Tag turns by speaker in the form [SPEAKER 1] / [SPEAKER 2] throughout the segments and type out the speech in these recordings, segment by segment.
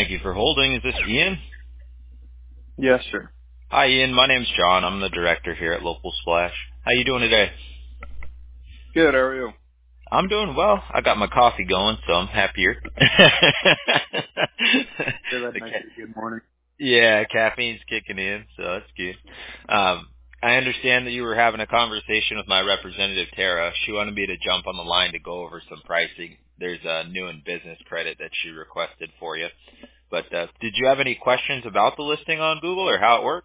[SPEAKER 1] Thank you for holding. Is this Ian?
[SPEAKER 2] Yes, sir.
[SPEAKER 1] Hi, Ian. My name's John. I'm the director here at Local Splash. How you doing today?
[SPEAKER 2] Good, how are you?
[SPEAKER 1] I'm doing well. I got my coffee going, so I'm happier.
[SPEAKER 2] Sure, that
[SPEAKER 1] The
[SPEAKER 2] makes it a good morning.
[SPEAKER 1] Yeah, caffeine's kicking in, so that's good. I understand that you were having a conversation with my representative, Tara. She wanted me to jump on the line to go over some pricing. There's a new in business credit that she requested for you. But did you have any questions about the listing on Google or how it works?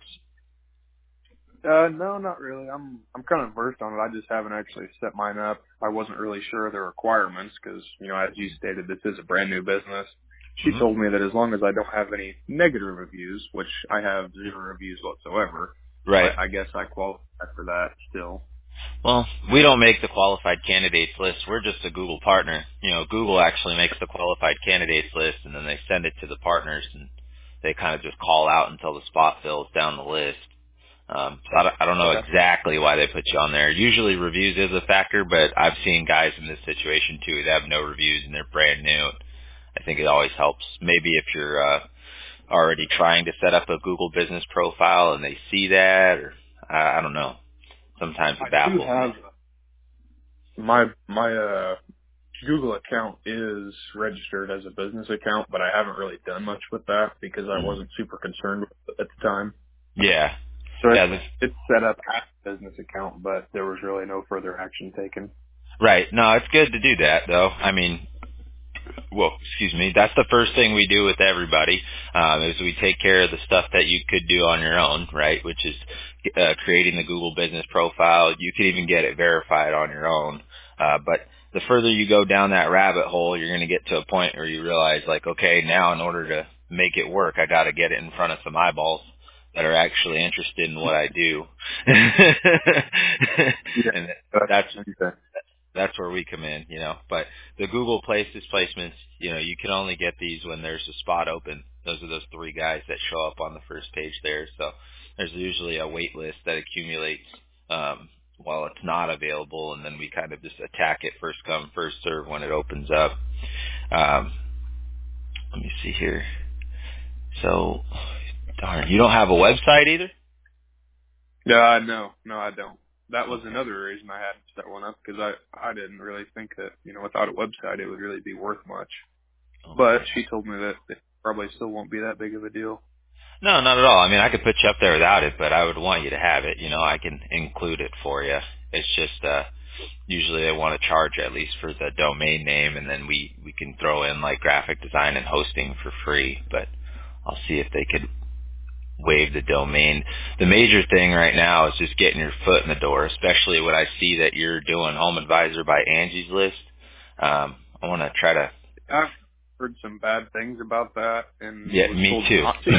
[SPEAKER 2] No, not really. I'm kind of versed on it. I just haven't actually set mine up. I wasn't really sure of the requirements because, as you stated, this is a brand new business. She
[SPEAKER 1] Hmm.
[SPEAKER 2] told me that as long as I don't have any negative reviews, which I have 0 reviews whatsoever,
[SPEAKER 1] Right.
[SPEAKER 2] I guess I qualify for that still.
[SPEAKER 1] Well, we don't make the qualified candidates list. We're just a Google partner. Google actually makes the qualified candidates list, and then they send it to the partners, and they kind of just call out until the spot fills down the list. So I don't know
[SPEAKER 2] Okay.
[SPEAKER 1] exactly why they put you on there. Usually reviews is a factor, but I've seen guys in this situation too that have no reviews and they're brand new. I think it always helps. Maybe if you're already trying to set up a Google business profile and they see that, or I don't know. Sometimes
[SPEAKER 2] I
[SPEAKER 1] it
[SPEAKER 2] do
[SPEAKER 1] baffles me.
[SPEAKER 2] have my Google account is registered as a business account, but I haven't really done much with that because I
[SPEAKER 1] Mhm.
[SPEAKER 2] wasn't super concerned with it at the time.
[SPEAKER 1] Yeah.
[SPEAKER 2] So
[SPEAKER 1] Yeah.
[SPEAKER 2] it's set up as a business account, but there was really no further action taken.
[SPEAKER 1] Right. No, it's good to do that though. I mean, well, excuse me, that's the first thing we do with everybody, is we take care of the stuff that you could do on your own, right, which is creating the Google business profile. You could even get it verified on your own. But the further you go down that rabbit hole, you're going to get to a point where you realize, like, okay, now in order to make it work, I got to get it in front of some eyeballs that are actually interested in what I do.
[SPEAKER 2] Yeah,
[SPEAKER 1] And
[SPEAKER 2] that's
[SPEAKER 1] that's
[SPEAKER 2] okay.
[SPEAKER 1] that's where we come in. But the Google Places placements, you can only get these when there's a spot open. Those are those 3 guys that show up on the first page there. So there's usually a wait list that accumulates while it's not available, and then we kind of just attack it first come, first serve when it opens up. Um, let me see here. So, darn, you don't have a website either?
[SPEAKER 2] No, I don't. That was another reason I hadn't set one up because I didn't really think that without a website it would really be worth much. But
[SPEAKER 1] Okay.
[SPEAKER 2] she told me that it probably still won't be that big of a deal.
[SPEAKER 1] No, not at all. I mean, I could put you up there without it, but I would want you to have it. I can include it for you. It's just usually they want to charge at least for the domain name, and then we can throw in like graphic design and hosting for free. But I'll see if they could waive the domain. The major thing right now is just getting your foot in the door, especially when I see that you're doing Home Advisor by Angie's List. I want to try to.
[SPEAKER 2] I've heard some bad things about that and
[SPEAKER 1] Yeah,
[SPEAKER 2] was
[SPEAKER 1] me
[SPEAKER 2] told
[SPEAKER 1] too.
[SPEAKER 2] not to.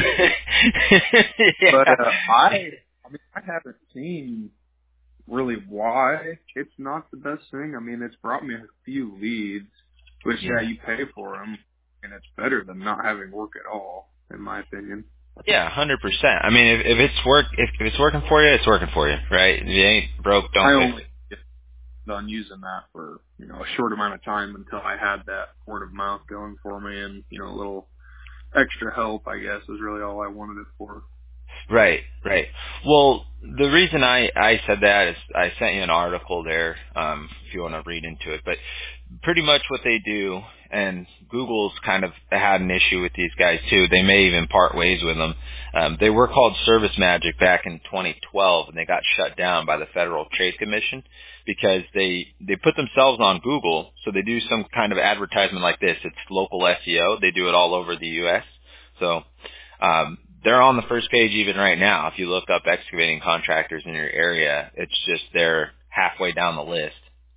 [SPEAKER 2] But
[SPEAKER 1] Yeah.
[SPEAKER 2] I mean, I haven't seen really why it's not the best thing. I mean, it's brought me a few leads, which
[SPEAKER 1] Yeah.
[SPEAKER 2] you pay for them, and it's better than not having work at all, in my opinion.
[SPEAKER 1] Yeah, 100%. I mean, if it's working for you, it's working for you, right? If it ain't broke,
[SPEAKER 2] I
[SPEAKER 1] don't fix
[SPEAKER 2] only
[SPEAKER 1] it.
[SPEAKER 2] get done using that for a short amount of time until I had that word of mouth going for me, and a little extra help, I guess, is really all I wanted it for.
[SPEAKER 1] Right, right. Well, the reason I said that is I sent you an article there, if you want to read into it. But pretty much what they do, and Google's kind of had an issue with these guys too. They may even part ways with them. They were called Service Magic back in 2012, and they got shut down by the Federal Trade Commission because they put themselves on Google. So they do some kind of advertisement like this. It's local SEO. They do it all over the U.S. So they're on the first page even right now. If you look up excavating contractors in your area, it's just they're halfway down the list,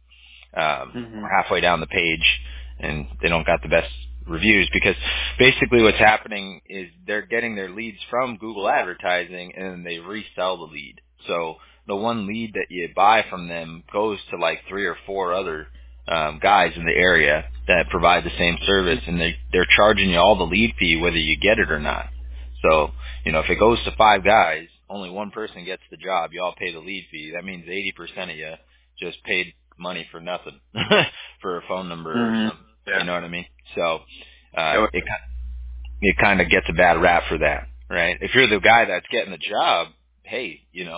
[SPEAKER 2] Hmm.
[SPEAKER 1] or halfway down the page, and they don't got the best reviews because basically what's happening is they're getting their leads from Google advertising and then they resell the lead. So the one lead that you buy from them goes to like 3 or 4 other guys in the area that provide the same service, and they're charging you all the lead fee whether you get it or not. So, if it goes to 5 guys, only one person gets the job. You all pay the lead fee. That means 80% of you just paid money for nothing for a phone number or
[SPEAKER 2] Hmm.
[SPEAKER 1] something. You
[SPEAKER 2] Yeah.
[SPEAKER 1] know what I mean? So,
[SPEAKER 2] Yeah.
[SPEAKER 1] it it kind of gets a bad rap for that, right? If you're the guy that's getting the job, hey,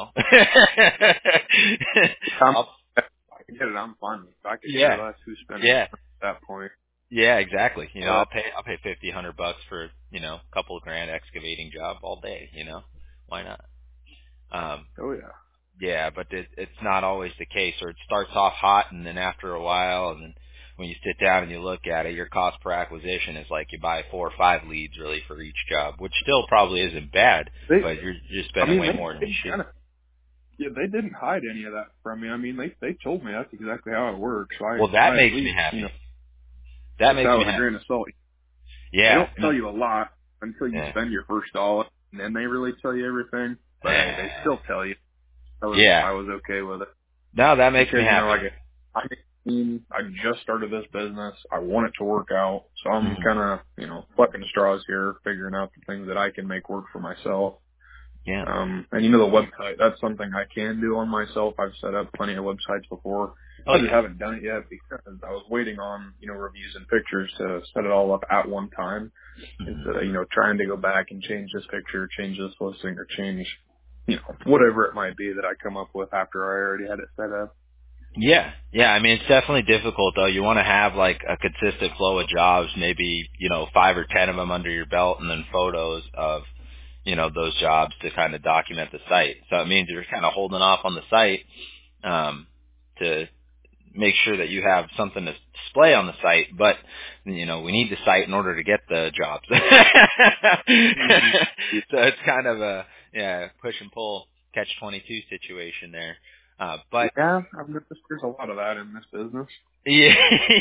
[SPEAKER 1] I'll,
[SPEAKER 2] I can get it. I'm fine. If I could care
[SPEAKER 1] yeah,
[SPEAKER 2] less who's spending
[SPEAKER 1] yeah,
[SPEAKER 2] at that point.
[SPEAKER 1] yeah, exactly.
[SPEAKER 2] But
[SPEAKER 1] I'll pay $50-100 for a couple of grand excavating job all day. Why not? Um,
[SPEAKER 2] oh yeah.
[SPEAKER 1] Yeah, but it's not always the case, or it starts off hot, and then after a while, and then when you sit down and you look at it, your cost per acquisition is like you buy 4 or 5 leads really for each job, which still probably isn't bad, but you're
[SPEAKER 2] I
[SPEAKER 1] spending
[SPEAKER 2] mean,
[SPEAKER 1] way more than you
[SPEAKER 2] they
[SPEAKER 1] should.
[SPEAKER 2] kind of, yeah, they didn't hide any of that from me. I mean, they told me that's exactly how it works. So
[SPEAKER 1] Well,
[SPEAKER 2] I
[SPEAKER 1] that
[SPEAKER 2] at
[SPEAKER 1] makes me
[SPEAKER 2] least,
[SPEAKER 1] happy. That
[SPEAKER 2] take
[SPEAKER 1] makes
[SPEAKER 2] that
[SPEAKER 1] me
[SPEAKER 2] with a
[SPEAKER 1] happy.
[SPEAKER 2] grain of salt. They
[SPEAKER 1] Yeah.
[SPEAKER 2] don't tell you a lot until you
[SPEAKER 1] Yeah.
[SPEAKER 2] spend your first dollar, and then they really tell you everything. But hey, they
[SPEAKER 1] Yeah.
[SPEAKER 2] still tell you.
[SPEAKER 1] Yeah.
[SPEAKER 2] I was okay with it
[SPEAKER 1] No, that makes me
[SPEAKER 2] because
[SPEAKER 1] happy.
[SPEAKER 2] I just started this business. I want it to work out, so I'm
[SPEAKER 1] Hmm.
[SPEAKER 2] kind of plucking straws here, figuring out the things that I can make work for myself.
[SPEAKER 1] Yeah.
[SPEAKER 2] And the website, that's something I can do on myself. I've set up plenty of websites before.
[SPEAKER 1] Oh
[SPEAKER 2] I just
[SPEAKER 1] yeah.
[SPEAKER 2] haven't done it yet because I was waiting on, reviews and pictures to set it all up at one time
[SPEAKER 1] Hmm.
[SPEAKER 2] instead of, trying to go back and change this picture, change this listing, or change, whatever it might be that I come up with after I already had it set up.
[SPEAKER 1] Yeah. Yeah. I mean, it's definitely difficult though. You want to have like a consistent flow of jobs, maybe, 5 or 10 of them under your belt, and then photos of, those jobs to kind of document the site. So it means you're kind of holding off on the site, to make sure that you have something to display on the site, but we need the site in order to get the jobs.
[SPEAKER 2] Mhm.
[SPEAKER 1] So it's kind of a push and pull catch 22 situation there. But
[SPEAKER 2] Yeah, I've noticed there's a lot of that in this business.
[SPEAKER 1] yeah.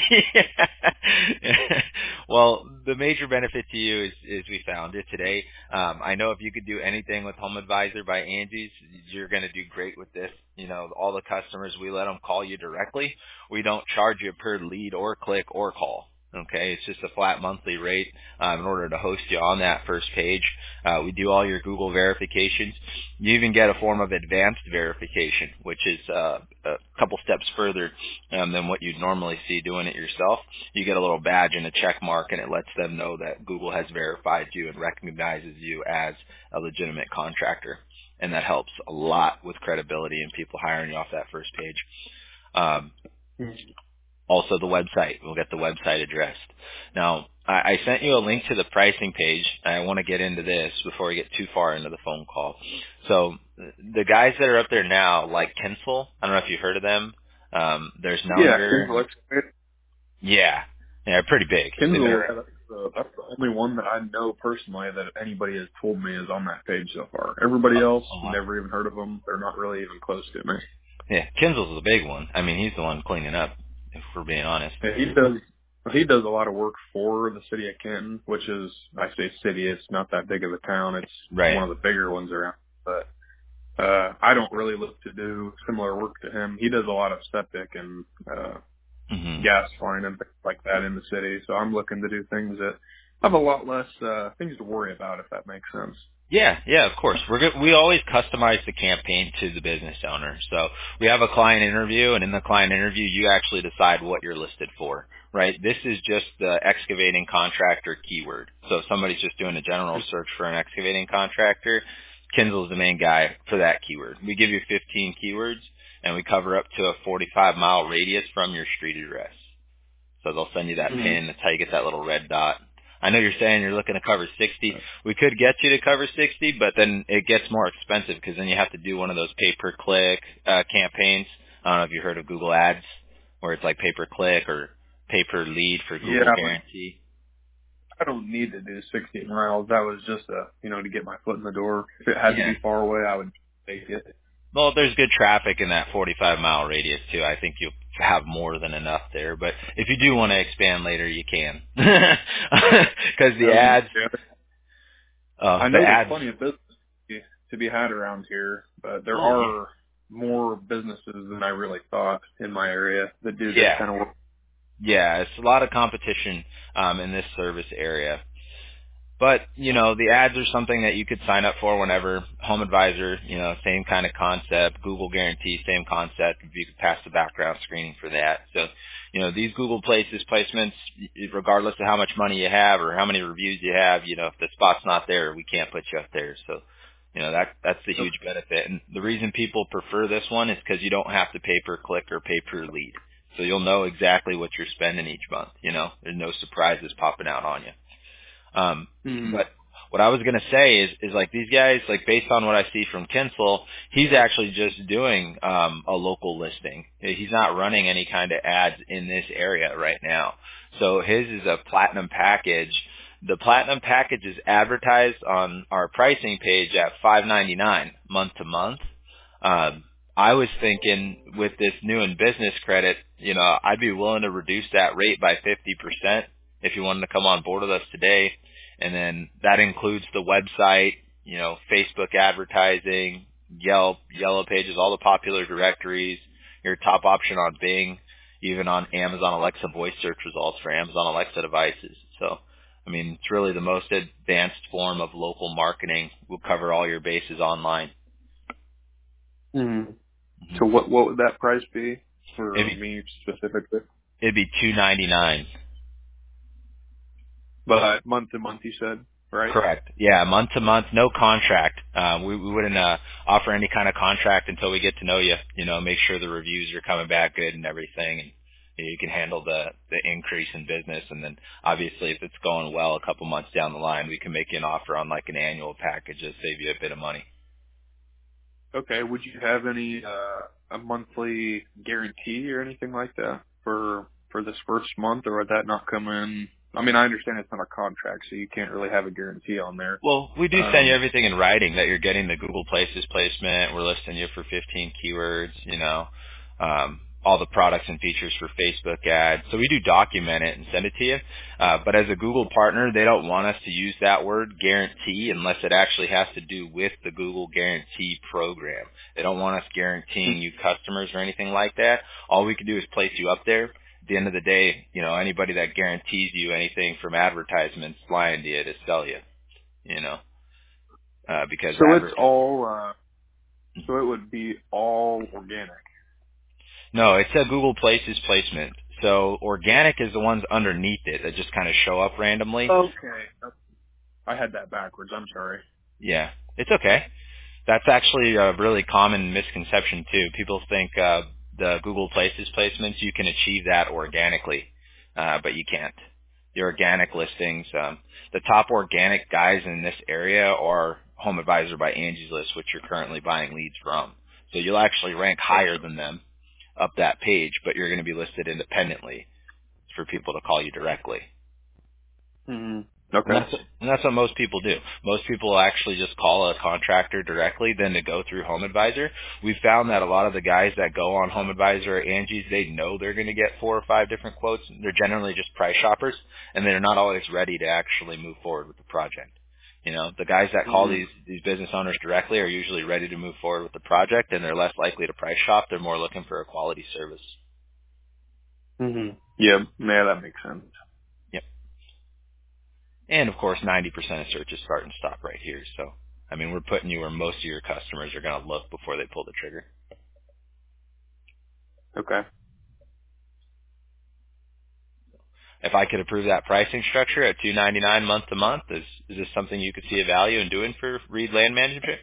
[SPEAKER 1] Well, the major benefit to you is we found it today. I know if you could do anything with Home Advisor by Angie's, you're going to do great with this. All the customers, we let them call you directly. We don't charge you per lead or click or call. Okay, it's just a flat monthly rate in order to host you on that first page. We do all your Google verifications. You even get a form of advanced verification, which is a couple steps further than what you'd normally see doing it yourself. You get a little badge and a check mark, and it lets them know that Google has verified you and recognizes you as a legitimate contractor. And that helps a lot with credibility and people hiring you off that first page. Um, Also, the website. We'll get the website addressed. Now, I sent you a link to the pricing page. I want to get into this before we get too far into the phone call. So, the guys that are up there now, like Kinsel, I don't know if you've heard of them. There's
[SPEAKER 2] Yeah,
[SPEAKER 1] Nellinger.
[SPEAKER 2] Kinsel Excavator.
[SPEAKER 1] Yeah. Yeah, they're pretty big. They've been
[SPEAKER 2] Kinsel,
[SPEAKER 1] around.
[SPEAKER 2] that's the only one that I know personally that anybody has told me is on that page so far. Everybody else,
[SPEAKER 1] Oh, wow.
[SPEAKER 2] never even heard of them. They're not really even close to me.
[SPEAKER 1] Yeah, Kinsel's the big one. I mean, he's the one cleaning up, if we're being honest.
[SPEAKER 2] And he does a lot of work for the city of Canton, which is, I say city, it's not that big of a town. It's
[SPEAKER 1] Right.
[SPEAKER 2] one of the bigger ones around. But I don't really look to do similar work to him. He does a lot of septic and
[SPEAKER 1] Hmm.
[SPEAKER 2] gas line and things like that in the city. So I'm looking to do things that have a lot less things to worry about, if that makes sense.
[SPEAKER 1] Yeah, yeah, of course. We always customize the campaign to the business owner. So we have a client interview, and in the client interview, you actually decide what you're listed for, right? This is just the excavating contractor keyword. So if somebody's just doing a general search for an excavating contractor, Kinsel's the main guy for that keyword. We give you 15 keywords, and we cover up to a 45-mile radius from your street address. So they'll send you that
[SPEAKER 2] Mm-hmm.
[SPEAKER 1] pin. That's how you get that little red dot. I know you're saying you're looking to cover 60. We could get you to cover 60, but then it gets more expensive because then you have to do one of those pay-per-click campaigns. I don't know if you heard of Google Ads, where it's like pay-per-click or pay-per-lead for
[SPEAKER 2] Yeah,
[SPEAKER 1] Google
[SPEAKER 2] but
[SPEAKER 1] Guarantee.
[SPEAKER 2] I don't need to do 60 miles. That was just to get my foot in the door. If it had to
[SPEAKER 1] Yeah.
[SPEAKER 2] be far away, I would take it.
[SPEAKER 1] Well, there's good traffic in that 45-mile radius, too. I think you'll have more than enough there. But if you do want to expand later, you can. Because the ads,
[SPEAKER 2] Yeah. I
[SPEAKER 1] the
[SPEAKER 2] know there's
[SPEAKER 1] ads,
[SPEAKER 2] plenty of business to be had around here, but there
[SPEAKER 1] oh,
[SPEAKER 2] are more businesses than I really thought in my area that do this
[SPEAKER 1] yeah.
[SPEAKER 2] kind of work.
[SPEAKER 1] Yeah, it's a lot of competition in this service area. But, the ads are something that you could sign up for whenever. Home Advisor, same kind of concept. Google Guarantee, same concept. You could pass the background screening for that. So, these Google Places placements, regardless of how much money you have or how many reviews you have, if the spot's not there, we can't put you up there. So, that's the huge benefit. And the reason people prefer this one is because you don't have to pay per click or pay per lead. So you'll know exactly what you're spending each month. There's no surprises popping out on you. But what I was going to say is like these guys, like based on what I see from Kinsel, he's actually just doing, a local listing. He's not running any kind of ads in this area right now. So his is a platinum package. The platinum package is advertised on our pricing page at $5.99 month to month. I was thinking with this new in business credit, I'd be willing to reduce that rate by 50% if you wanted to come on board with us today. And then that includes the website, Facebook advertising, Yelp, Yellow Pages, all the popular directories, your top option on Bing, even on Amazon Alexa voice search results for Amazon Alexa devices. So, it's really the most advanced form of local marketing. We'll cover all your bases online.
[SPEAKER 2] So what would that price be for me specifically?
[SPEAKER 1] It'd be $2.99.
[SPEAKER 2] But month to month, you said, right?
[SPEAKER 1] Correct. Yeah, month to month, no contract. We wouldn't offer any kind of contract until we get to know you. Make sure the reviews are coming back good and everything, and you can handle the increase in business. And then obviously, if it's going well, a couple months down the line, we can make you an offer on like an annual package to save you a bit of money.
[SPEAKER 2] Okay. Would you have any a monthly guarantee or anything like that for this first month, or would that not come in? I understand it's not a contract, so you can't really have a guarantee on there.
[SPEAKER 1] Well, we do send you everything in writing that you're getting the Google Places placement. We're listing you for 15 keywords, all the products and features for Facebook ads. So we do document it and send it to you. But as a Google partner, they don't want us to use that word guarantee unless it actually has to do with the Google Guarantee program. They don't want us guaranteeing you customers or anything like that. All we can do is place you up there. At the end of the day, anybody that guarantees you anything from advertisements lying to you to sell you, because
[SPEAKER 2] so it's all, so it would be all organic.
[SPEAKER 1] No, it's a Google Places placement. So organic is the ones underneath it that just kind of show up randomly.
[SPEAKER 2] Okay. I had that backwards. I'm sorry.
[SPEAKER 1] Yeah, it's okay. That's actually a really common misconception too. People think the Google Places placements, you can achieve that organically, but you can't. The organic listings, the top organic guys in this area are Home Advisor by Angie's List, which you're currently buying leads from. So you'll actually rank higher than them up that page, but you're going to be listed independently for people to call you directly.
[SPEAKER 2] Okay.
[SPEAKER 1] And that's what most people do. Most people actually just call a contractor directly than to go through Home Advisor. We've found that a lot of the guys that go on Home Advisor or Angie's, they know they're going to get 4 or 5 different quotes. They're generally just price shoppers, and they're not always ready to actually move forward with the project. The guys that call these business owners directly are usually ready to move forward with the project, and they're less likely to price shop. They're more looking for a quality service.
[SPEAKER 2] Yeah, that makes sense.
[SPEAKER 1] Yep. And of course, 90% of searches start and stop right here. So, we're putting you where most of your customers are going to look before they pull the trigger.
[SPEAKER 2] Okay.
[SPEAKER 1] If I could approve that pricing structure at $2.99 month to month, is this something you could see a value in doing for Reed Land Management?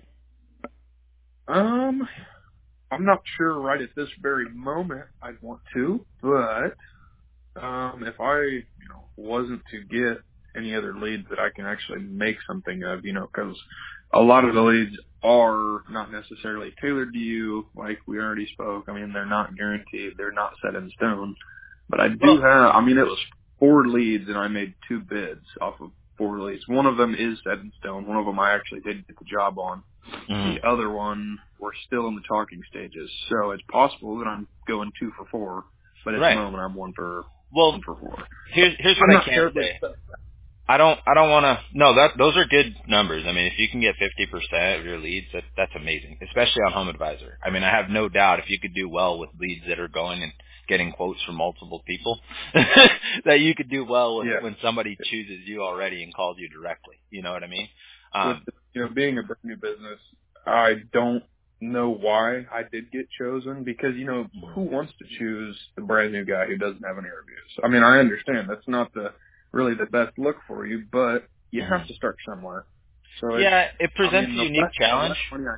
[SPEAKER 2] I'm not sure right at this very moment I'd want to, but if I wasn't to get any other leads that I can actually make something of, because a lot of the leads are not necessarily tailored to you, like we already spoke. They're not guaranteed. They're not set in stone. But I do have, it was 4 leads, and I made 2 bids off of 4 leads. One of them is set in stone. One of them I actually did get the job on. The other one, we're still in the talking stages. So it's possible that I'm going 2 for 4, but at the moment I'm 1 for 4.
[SPEAKER 1] Here's what I can say. I don't want to. No, those are good numbers. If you can get 50% of your leads, that's amazing, especially on Home Advisor. I have no doubt if you could do well with leads that are going and getting quotes from multiple people, that you could do well with
[SPEAKER 2] Yeah.
[SPEAKER 1] when somebody chooses you already and calls you directly. You know what I mean?
[SPEAKER 2] With being a brand new business, I don't know why I did get chosen because, who wants to choose the brand new guy who doesn't have any reviews? I mean, I understand that's not really the best look for you, but you have to start somewhere. So
[SPEAKER 1] it presents a unique challenge.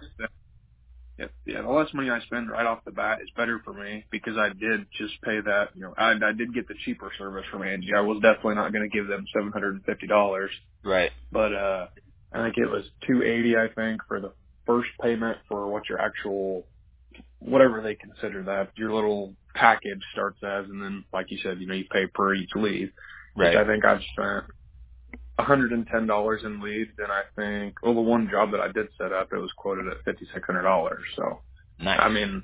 [SPEAKER 2] The less money I spend right off the bat is better for me because I did just pay that. I did get the cheaper service from Angie. I was definitely not going to give them $750.
[SPEAKER 1] Right.
[SPEAKER 2] But I think it was $280. I think for the first payment for what your actual whatever they consider that your little package starts as, and then like you said, you pay per each lead.
[SPEAKER 1] Right.
[SPEAKER 2] Which I think I've spent $110 in leads, and I think the one job that I did set up, it was quoted at $5,600. So,
[SPEAKER 1] nice.
[SPEAKER 2] I mean,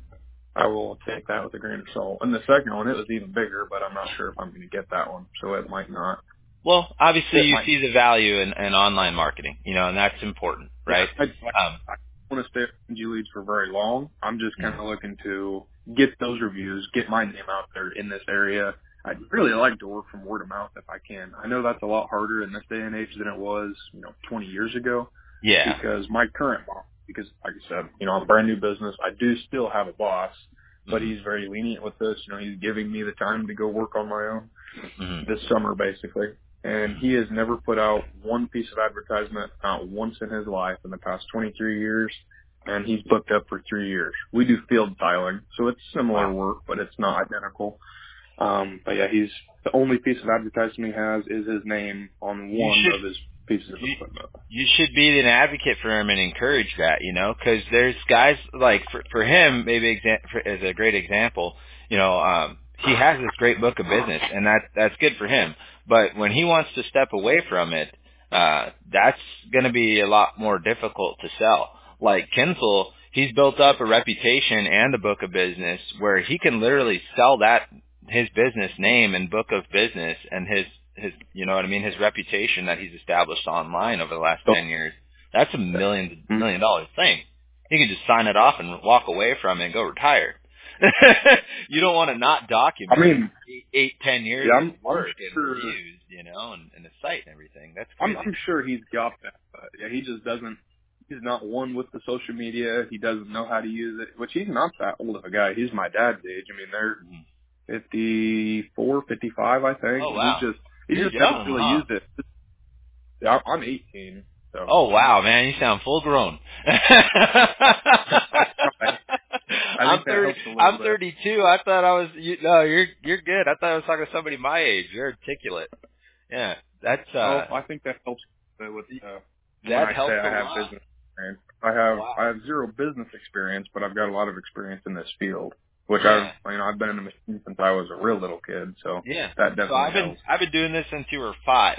[SPEAKER 2] I will take that with a grain of salt. And the second one, it was even bigger, but I'm not sure if I'm going to get that one, so it might not.
[SPEAKER 1] Well, obviously you see the value in online marketing, and that's important, right?
[SPEAKER 2] Yeah, I want to stay with NG Leads for very long. I'm just kind of looking to get those reviews, get my name out there in this area. I'd really like to work from word of mouth if I can. I know that's a lot harder in this day and age than it was, 20 years ago.
[SPEAKER 1] Yeah.
[SPEAKER 2] Because my current boss, like I said, I'm a brand new business. I do still have a boss, but he's very lenient with this. He's giving me the time to go work on my own this summer, basically. And he has never put out one piece of advertisement, not once in his life in the past 23 years. And he's booked up for 3 years. We do field tiling, so it's similar work, but it's not identical. But yeah, he's the only piece of advertisement he has is his name on one of his pieces of equipment.
[SPEAKER 1] You should be an advocate for him and encourage that, because there's guys like for him, maybe as a great example, he has this great book of business, and that's good for him. But when he wants to step away from it, that's going to be a lot more difficult to sell. Like Kinsel, he's built up a reputation and a book of business where he can literally sell his business name and book of business and his his reputation that he's established online over the last 10 years. That's $1 million thing. He can just sign it off and walk away from it and go retire. You don't want to not document 8-10 years of work and reviews, and the site and everything. That's crazy.
[SPEAKER 2] I'm sure he's got that, but yeah, he just doesn't. He's not one with the social media. He doesn't know how to use it, which he's not that old of a guy. He's my dad's age. I mean, they're 54, 55, I think.
[SPEAKER 1] Oh, wow.
[SPEAKER 2] He just hasn't really used it. Yeah, I'm 18. So.
[SPEAKER 1] Oh, wow, man. You sound full grown. I'm 32. I thought I was, you're good. I thought I was talking to somebody my age. You're articulate. Yeah. That's,
[SPEAKER 2] I think that helps with,
[SPEAKER 1] that helps
[SPEAKER 2] I have business experience. I have zero business experience, but I've got a lot of experience in this field. Which I've been in the machine since I was a real little kid, so that definitely helps.
[SPEAKER 1] I've been doing this since you were 5.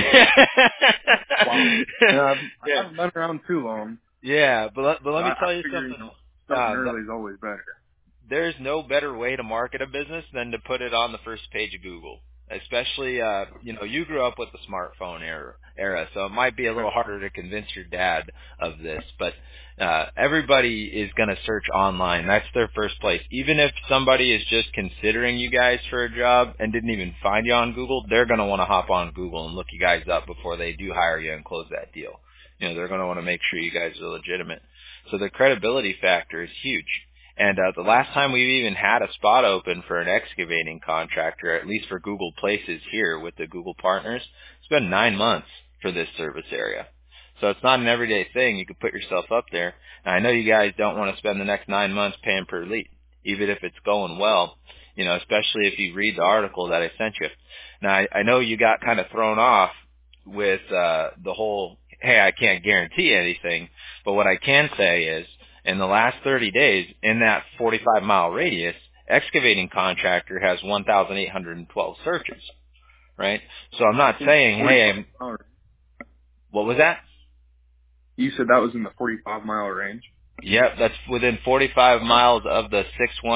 [SPEAKER 2] I haven't been around too long.
[SPEAKER 1] Yeah, but let me tell you something.
[SPEAKER 2] Starting early is always better.
[SPEAKER 1] There's no better way to market a business than to put it on the first page of Google. Especially, you grew up with the smartphone era, so it might be a little harder to convince your dad of this, but everybody is going to search online. That's their first place. Even if somebody is just considering you guys for a job and didn't even find you on Google, they're going to want to hop on Google and look you guys up before they do hire you and close that deal. They're going to want to make sure you guys are legitimate. So the credibility factor is huge. And the last time we've even had a spot open for an excavating contractor, at least for Google Places here with the Google partners, it's been 9 months for this service area. So it's not an everyday thing. You can put yourself up there. And I know you guys don't want to spend the next 9 months paying per lead, even if it's going well, especially if you read the article that I sent you. Now, I know you got kind of thrown off with the whole, hey, I can't guarantee anything, but what I can say is, in the last 30 days, in that 45-mile radius, excavating contractor has 1,812 searches, right? So I'm not saying, hey, what was that?
[SPEAKER 2] You said that was in the 45-mile range?
[SPEAKER 1] Yep, that's within 45 miles of the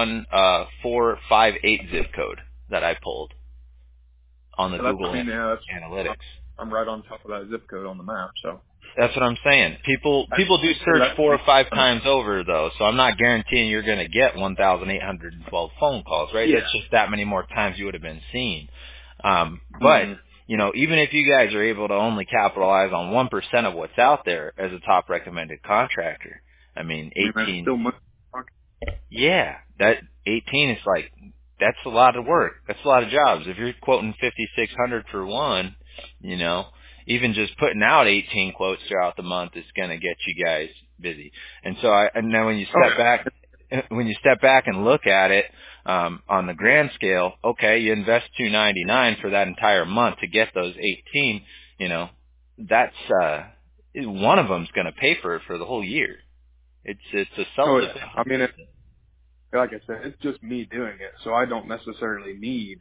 [SPEAKER 1] 61458 zip code that I pulled on the Google Analytics.
[SPEAKER 2] I'm right on top of that zip code on the map, so.
[SPEAKER 1] That's what I'm saying. People do search 4 or 5 times over though, so I'm not guaranteeing you're going to get 1,812 phone calls, right?
[SPEAKER 2] Yeah.
[SPEAKER 1] That's just that many more times you would have been seen. But
[SPEAKER 2] hmm
[SPEAKER 1] even if you guys are able to only capitalize on 1% of what's out there as a top recommended contractor, I mean,
[SPEAKER 2] I mean, that's
[SPEAKER 1] 18.
[SPEAKER 2] still much.
[SPEAKER 1] Yeah, that 18 is like that's a lot of work. That's a lot of jobs. If you're quoting 5,600 for one, even just putting out 18 quotes throughout the month is going to get you guys busy. And so and then when you step
[SPEAKER 2] Okay.
[SPEAKER 1] back, and look at it on the grand scale, okay, you invest 299 for that entire month to get those 18. That's one of them's going to pay for it for the whole year. It's a
[SPEAKER 2] Oh yeah. I
[SPEAKER 1] self-sufficient
[SPEAKER 2] mean,
[SPEAKER 1] system.
[SPEAKER 2] like I said, it's just me doing it, so I don't necessarily need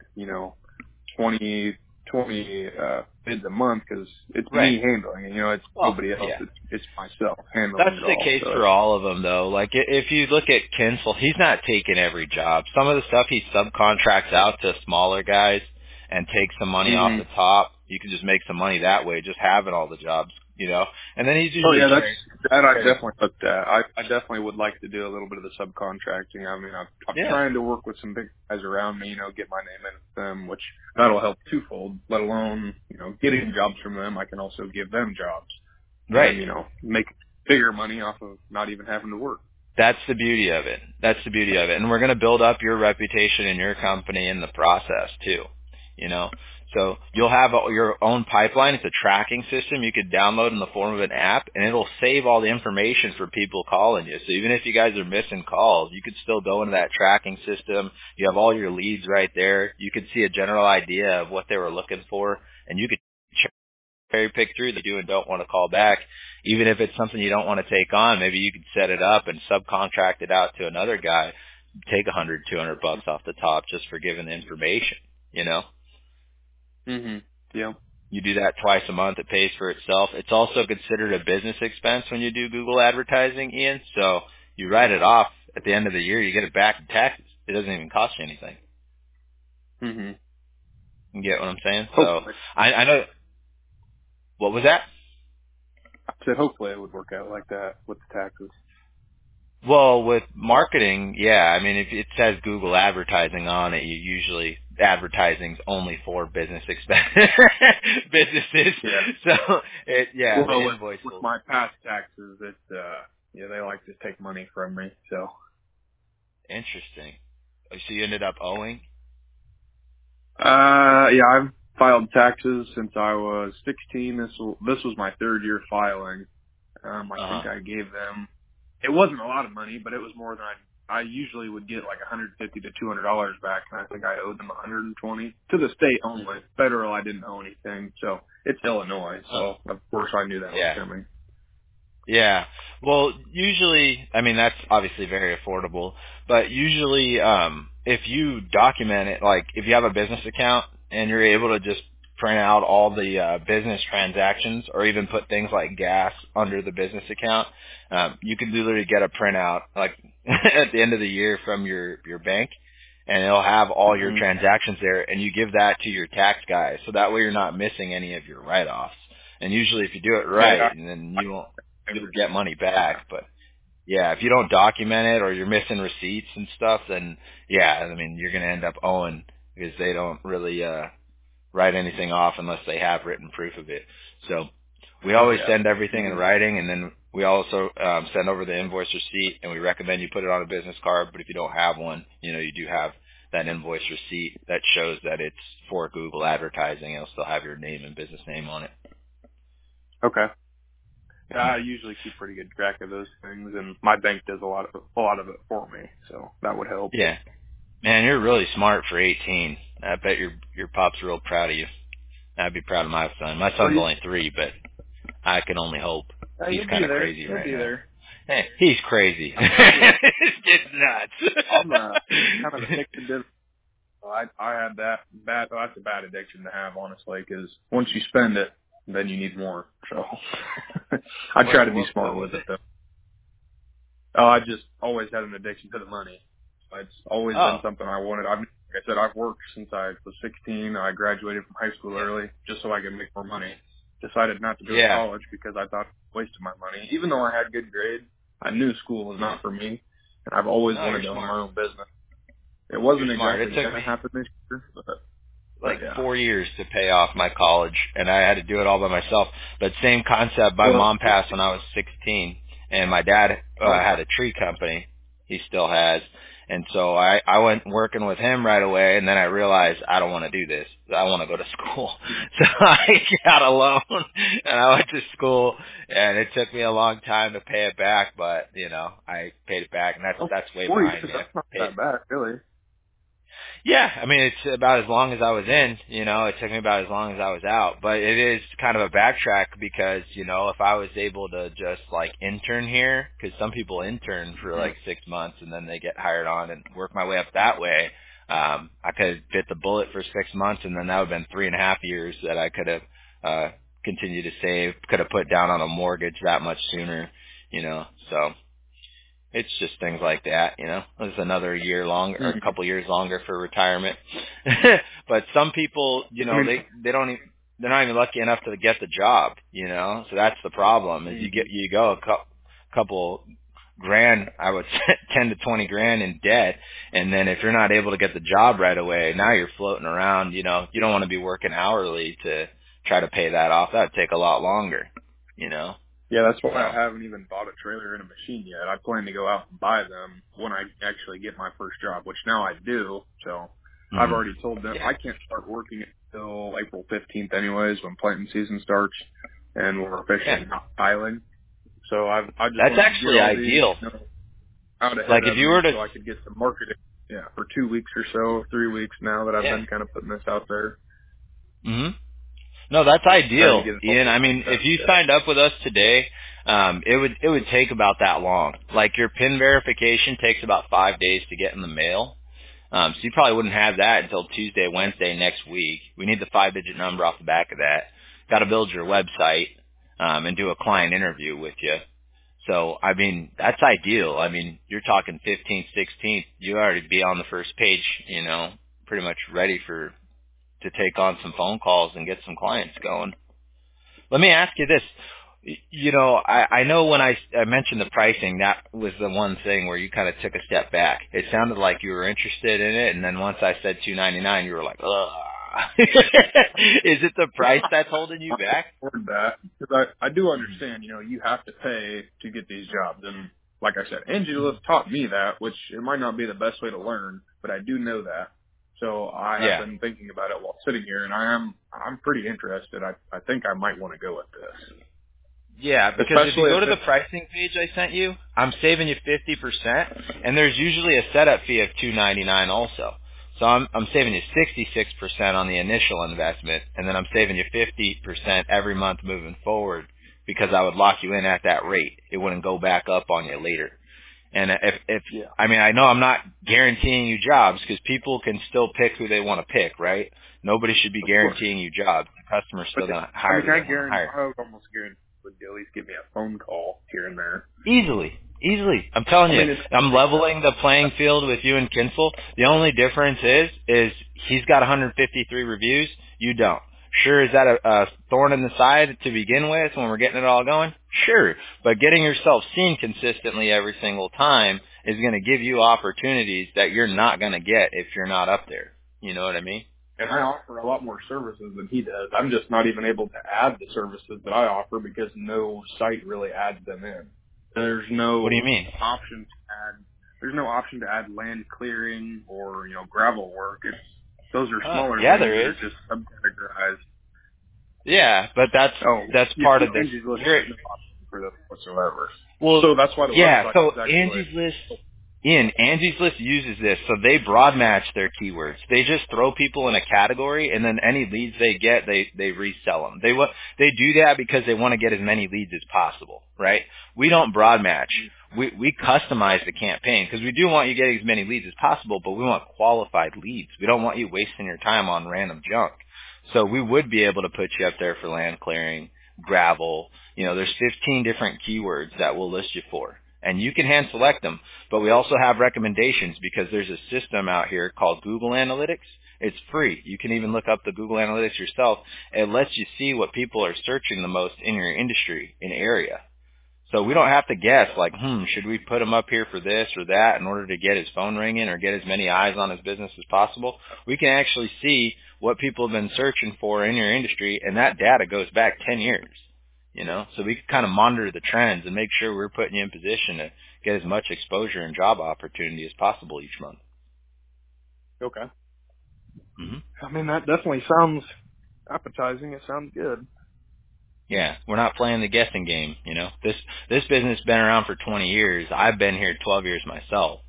[SPEAKER 2] 20 bids a month because it's
[SPEAKER 1] Right.
[SPEAKER 2] me handling it. It's
[SPEAKER 1] Well,
[SPEAKER 2] nobody else.
[SPEAKER 1] yeah.
[SPEAKER 2] It's myself handling
[SPEAKER 1] That's
[SPEAKER 2] it
[SPEAKER 1] the
[SPEAKER 2] all.
[SPEAKER 1] case
[SPEAKER 2] So
[SPEAKER 1] for all of them, though. Like, if you look at Kinsel, he's not taking every job. Some of the stuff he subcontracts out to smaller guys and takes some money off
[SPEAKER 2] hmm
[SPEAKER 1] the top. You can just make some money that way, just having all the jobs. And then he's
[SPEAKER 2] Oh
[SPEAKER 1] usually
[SPEAKER 2] yeah,
[SPEAKER 1] cherry.
[SPEAKER 2] that I
[SPEAKER 1] cherry.
[SPEAKER 2] definitely looked at. I definitely would like to do a little bit of the subcontracting. I mean, I'm
[SPEAKER 1] Yeah.
[SPEAKER 2] trying to work with some big guys around me, get my name in with them, which that'll help twofold. Let alone, getting jobs from them, I can also give them jobs
[SPEAKER 1] Right.
[SPEAKER 2] and make bigger money off of not even having to work.
[SPEAKER 1] That's the beauty of it. That's the beauty of it. And we're going to build up your reputation in your company in the process too. You know, so you'll have your own pipeline. It's a tracking system you could download in the form of an app, and it'll save all the information for people calling you. So even if you guys are missing calls, you could still go into that tracking system. You have all your leads right there. You could see a general idea of what they were looking for, and you could cherry pick through that you do and don't want to call back. Even if it's something you don't want to take on, maybe you could set it up and subcontract it out to another guy, take $100, $200 off the top just for giving the information.
[SPEAKER 2] Mhm. Yeah.
[SPEAKER 1] You do that twice a month, it pays for itself. It's also considered a business expense when you do Google advertising, Ian. So you write it off at the end of the year, you get it back in taxes. It doesn't even cost you anything.
[SPEAKER 2] Mhm.
[SPEAKER 1] You get what I'm saying? So
[SPEAKER 2] Hopefully.
[SPEAKER 1] I know. What was that?
[SPEAKER 2] I said hopefully it would work out like that with the taxes.
[SPEAKER 1] Well, with marketing, yeah. I mean, if it says Google advertising on it, you usually advertising's only for business expense businesses.
[SPEAKER 2] Yeah.
[SPEAKER 1] So the
[SPEAKER 2] Well,
[SPEAKER 1] invoice
[SPEAKER 2] with
[SPEAKER 1] will.
[SPEAKER 2] my past taxes, they like to take money from me. So,
[SPEAKER 1] Interesting. So you ended up owing.
[SPEAKER 2] yeah, I've filed taxes since I was 16. This was my third year filing. I
[SPEAKER 1] Uh huh.
[SPEAKER 2] think I gave them. It wasn't a lot of money, but it was more than I usually would get, like $150 to $200 back, and I think I owed them 120 to the state only. Federal, I didn't owe anything, so it's Illinois.
[SPEAKER 1] Oh.
[SPEAKER 2] So of course I knew that was
[SPEAKER 1] Yeah.
[SPEAKER 2] coming.
[SPEAKER 1] Yeah. Well, usually, I mean, that's obviously very affordable, but usually, if you document it, like if you have a business account and you're able to just print out all the business transactions or even put things like gas under the business account, you can literally get a printout like at the end of the year from your bank, and it'll have all your
[SPEAKER 2] hmm
[SPEAKER 1] transactions there, and you give that to your tax guy, so that way you're not missing any of your write-offs. And usually if you do it
[SPEAKER 2] Yeah,
[SPEAKER 1] right, and then you'll
[SPEAKER 2] everything.
[SPEAKER 1] get money
[SPEAKER 2] Yeah.
[SPEAKER 1] back. But yeah, if you don't document it or you're missing receipts and stuff, then yeah, I mean you're gonna end up owing because they don't really write anything off unless they have written proof of it. So we
[SPEAKER 2] Oh
[SPEAKER 1] always
[SPEAKER 2] yeah.
[SPEAKER 1] send everything in
[SPEAKER 2] hmm
[SPEAKER 1] writing, and then we also send over the invoice receipt, and we recommend you put it on a business card. But if you don't have one, you do have that invoice receipt that shows that it's for Google advertising. It'll still have your name and business name on it.
[SPEAKER 2] Okay. Yeah, I usually keep pretty good track of those things, and my bank does a lot of it for me, so that would help.
[SPEAKER 1] Yeah. Man, you're really smart for 18. I bet your pop's real proud of you. I'd be proud of my son. My
[SPEAKER 2] Well,
[SPEAKER 1] son's only 3, but I can only hope. He's
[SPEAKER 2] you'll be
[SPEAKER 1] kind of
[SPEAKER 2] there.
[SPEAKER 1] crazy
[SPEAKER 2] You'll
[SPEAKER 1] right
[SPEAKER 2] be
[SPEAKER 1] now.
[SPEAKER 2] there.
[SPEAKER 1] Hey, he's crazy.
[SPEAKER 2] I tell you,
[SPEAKER 1] This kid's nuts.
[SPEAKER 2] I'm kind of addicted to. I had that bad. Well, that's a bad addiction to have, honestly, because once you spend it, then you need more. So I try to be
[SPEAKER 1] What
[SPEAKER 2] smart
[SPEAKER 1] was
[SPEAKER 2] with it,
[SPEAKER 1] it?
[SPEAKER 2] though. Oh, I just always had an addiction to the money. It's always been
[SPEAKER 1] Oh,
[SPEAKER 2] something I wanted. Like I said, I've worked since I was 16. I graduated from high school
[SPEAKER 1] yeah.
[SPEAKER 2] early just so I could make more money. Decided not to go to
[SPEAKER 1] Yeah.
[SPEAKER 2] college because I thought wasted my money. Even though I had good grades, I knew school was not for me, and I've always
[SPEAKER 1] No,
[SPEAKER 2] wanted
[SPEAKER 1] you're
[SPEAKER 2] to own
[SPEAKER 1] smart.
[SPEAKER 2] my own business. It wasn't
[SPEAKER 1] You're smart. It
[SPEAKER 2] exactly
[SPEAKER 1] took
[SPEAKER 2] going to
[SPEAKER 1] me
[SPEAKER 2] happen this year, but
[SPEAKER 1] like
[SPEAKER 2] yeah.
[SPEAKER 1] 4 years to pay off my college, and I had to do it all by myself. But same concept. My
[SPEAKER 2] Well,
[SPEAKER 1] mom passed when I was 16, and my dad
[SPEAKER 2] oh,
[SPEAKER 1] had a tree company. He still has. And so I went working with him right away, and then I realized I don't want to do this. I want to go to school. So I got a loan, and I went to school, and it took me a long time to pay it back, but, I paid it back, and
[SPEAKER 2] oh,
[SPEAKER 1] that's way
[SPEAKER 2] 4 years,
[SPEAKER 1] behind me. I
[SPEAKER 2] that's not
[SPEAKER 1] paid
[SPEAKER 2] that bad, really.
[SPEAKER 1] Yeah, I mean, it's about as long as I was in, it took me about as long as I was out. But it is kind of a backtrack because, if I was able to just like intern here, because some people intern for like 6 months and then they get hired on and work my way up that way, I could have bit the bullet for 6 months and then that would have been 3.5 years that I could have, continued to save, could have put down on a mortgage that much sooner, so. It's just things like that, It's another year longer or a couple years longer for retirement. But some people,
[SPEAKER 2] I mean,
[SPEAKER 1] they don't even, they're not even lucky enough to get the job, So that's the problem. Is you go couple grand, I would say 10 to 20 grand in debt, and then if you're not able to get the job right away, now you're floating around, You don't want to be working hourly to try to pay that off. That would take a lot longer,
[SPEAKER 2] yeah, that's why I
[SPEAKER 1] So,
[SPEAKER 2] haven't even bought a trailer and a machine yet. I plan to go out and buy them when I actually get my first job, which now I do. So I've
[SPEAKER 1] mhm.
[SPEAKER 2] already told them
[SPEAKER 1] Yeah.
[SPEAKER 2] I can't start working until April 15th anyways, when planting season starts and we're
[SPEAKER 1] Yeah.
[SPEAKER 2] officially not piling. So I just
[SPEAKER 1] That's
[SPEAKER 2] wanted to get
[SPEAKER 1] actually
[SPEAKER 2] all these,
[SPEAKER 1] ideal.
[SPEAKER 2] out ahead
[SPEAKER 1] Like if
[SPEAKER 2] of
[SPEAKER 1] you
[SPEAKER 2] me
[SPEAKER 1] were to,
[SPEAKER 2] so I could get some marketing. Yeah, for 2 weeks or so, 3 weeks now that I've
[SPEAKER 1] yeah.
[SPEAKER 2] been kind of putting this out there,
[SPEAKER 1] Mhm. No, that's
[SPEAKER 2] trying to
[SPEAKER 1] ideal,
[SPEAKER 2] get it all
[SPEAKER 1] Ian. I mean, if you
[SPEAKER 2] set.
[SPEAKER 1] signed up with us today, it would take about that long. Like your PIN verification takes about 5 days to get in the mail. So you probably wouldn't have that until Tuesday, Wednesday next week. We need the 5-digit number off the back of that. Got to build your website and do a client interview with you. So, I mean, that's ideal. I mean, you're talking 15th, 16th. You already be on the first page, pretty much ready to take on some phone calls and get some clients going. Let me ask you this. I know when I mentioned the pricing, that was the one thing where you kind of took a step back. It sounded like you were interested in it, and then once I said $299, you were like, ugh. Is it the price that's holding you
[SPEAKER 2] I can
[SPEAKER 1] back?
[SPEAKER 2] afford that because I do understand, you have to pay to get these jobs. And like I said, Angie List taught me that, which it might not be the best way to learn, but I do know that. So I have
[SPEAKER 1] Yeah.
[SPEAKER 2] been thinking about it while sitting here, and I'm pretty interested. I think I might want to go with this,
[SPEAKER 1] Yeah, because if you
[SPEAKER 2] especially
[SPEAKER 1] go
[SPEAKER 2] if
[SPEAKER 1] to the
[SPEAKER 2] it's
[SPEAKER 1] pricing page I sent you, I'm saving you 50%, and there's usually a setup fee of $299 also. So I'm saving you 66% on the initial investment, and then I'm saving you 50% every month moving forward because I would lock you in at that rate. It wouldn't go back up on you later. And if
[SPEAKER 2] yeah,
[SPEAKER 1] I mean, I know I'm not guaranteeing you jobs because people can still pick who they want to pick, right? Nobody should be
[SPEAKER 2] of course.
[SPEAKER 1] guaranteeing you jobs. The customer's
[SPEAKER 2] But
[SPEAKER 1] still going to
[SPEAKER 2] I
[SPEAKER 1] hire
[SPEAKER 2] mean,
[SPEAKER 1] who they
[SPEAKER 2] I
[SPEAKER 1] want to
[SPEAKER 2] guarantee
[SPEAKER 1] hire.
[SPEAKER 2] I would almost guarantee would at least give me a phone call here and there.
[SPEAKER 1] Easily, easily. I'm telling
[SPEAKER 2] I
[SPEAKER 1] you,
[SPEAKER 2] mean, it's
[SPEAKER 1] I'm leveling the playing field with you and Kinsel. The only difference is he's got 153 reviews. You don't. Sure, is that a thorn in the side to begin with when we're getting it all going? Sure, but getting yourself seen consistently every single time is going to give you opportunities that you're not going to get if you're not up there. You know what I mean?
[SPEAKER 2] and I offer a lot more services than he does. I'm just not even able to add the services that I offer because no site really adds them in. There's
[SPEAKER 1] What do
[SPEAKER 2] no
[SPEAKER 1] you mean?
[SPEAKER 2] option to add. There's no option to add land clearing or gravel work. Those are smaller
[SPEAKER 1] Yeah,
[SPEAKER 2] things that
[SPEAKER 1] there
[SPEAKER 2] are
[SPEAKER 1] is.
[SPEAKER 2] just subcategorized.
[SPEAKER 1] Yeah, but
[SPEAKER 2] Oh,
[SPEAKER 1] that's
[SPEAKER 2] yeah,
[SPEAKER 1] part of this.
[SPEAKER 2] Angie's List
[SPEAKER 1] You're,
[SPEAKER 2] has no option for this whatsoever.
[SPEAKER 1] Well,
[SPEAKER 2] So that's why the
[SPEAKER 1] yeah.
[SPEAKER 2] website
[SPEAKER 1] So
[SPEAKER 2] is actually.
[SPEAKER 1] Angie's List, Angie's List uses this, so they broad match their keywords. They just throw people in a category, and then any leads they get, they resell them. They do that because they want to get as many leads as possible, right? We don't broad match. We customize the campaign because we do want you getting as many leads as possible, but we want qualified leads. We don't want you wasting your time on random junk. So we would be able to put you up there for land clearing, gravel. There's 15 different keywords that we'll list you for. And you can hand select them, but we also have recommendations because there's a system out here called Google Analytics It's free. You can even look up the Google Analytics yourself. It lets you see what people are searching the most in your industry, in area. So we don't have to guess like, should we put him up here for this or that in order to get his phone ringing or get as many eyes on his business as possible? We can actually see what people have been searching for in your industry, and that data goes back 10 years. So we can kind of monitor the trends and make sure we're putting you in position to get as much exposure and job opportunity as possible each month.
[SPEAKER 2] Okay.
[SPEAKER 1] Mm-hmm.
[SPEAKER 2] I mean, that definitely sounds appetizing. It sounds good.
[SPEAKER 1] Yeah, we're not playing the guessing game. This business has been around for 20 years. I've been here 12 years myself.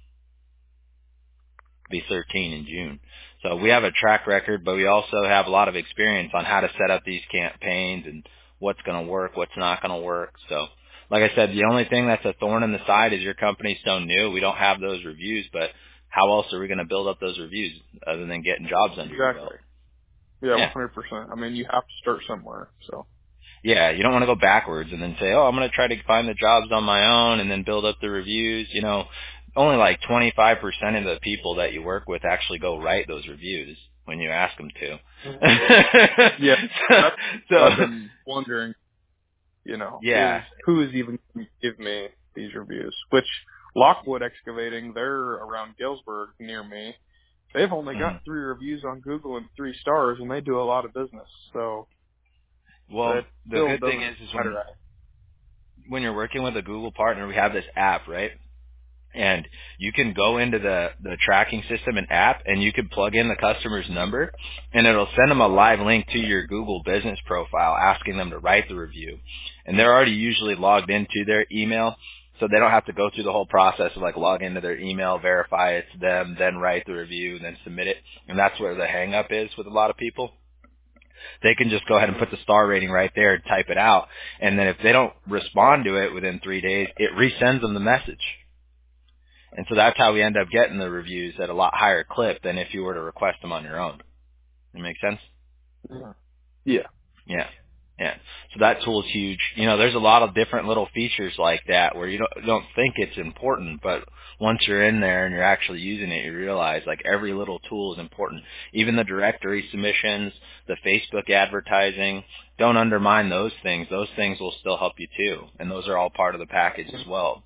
[SPEAKER 1] Be 13 in June. So we have a track record, but we also have a lot of experience on how to set up these campaigns and what's going to work, what's not going to work. So, like I said, the only thing that's a thorn in the side is your company's so new. We don't have those reviews, but how else are we going to build up those reviews other than getting jobs under your belt?
[SPEAKER 2] Yeah, 100%. I mean, you have to start somewhere, so.
[SPEAKER 1] Yeah, you don't want to go backwards and then say, I'm going to try to find the jobs on my own and then build up the reviews. Only like 25% of the people that you work with actually go write those reviews when you ask them to.
[SPEAKER 2] Yeah, so I've been wondering,
[SPEAKER 1] yeah.
[SPEAKER 2] who is even going to give me these reviews? Which Lockwood Excavating, they're around Galesburg near me. They've only got 3 reviews on Google and 3 stars, and they do a lot of business. So,
[SPEAKER 1] well, the good thing is when you're working with a Google partner, we have this app, right? And you can go into the tracking system and app, and you can plug in the customer's number, and it'll send them a live link to your Google business profile asking them to write the review. And they're already usually logged into their email, so they don't have to go through the whole process of like log into their email, verify it's them, then write the review, then submit it. And that's where the hang up is with a lot of people. They can just go ahead and put the star rating right there and type it out. And then if they don't respond to it within 3 days, it resends them the message. And so that's how we end up getting the reviews at a lot higher clip than if you were to request them on your own. That make sense?
[SPEAKER 2] Yeah.
[SPEAKER 1] Yeah. Yeah. So that tool is huge. There's a lot of different little features like that where you don't think it's important, but once you're in there and you're actually using it, you realize like every little tool is important. Even the directory submissions, the Facebook advertising, don't undermine those things. Those things will still help you too. And those are all part of the package as well.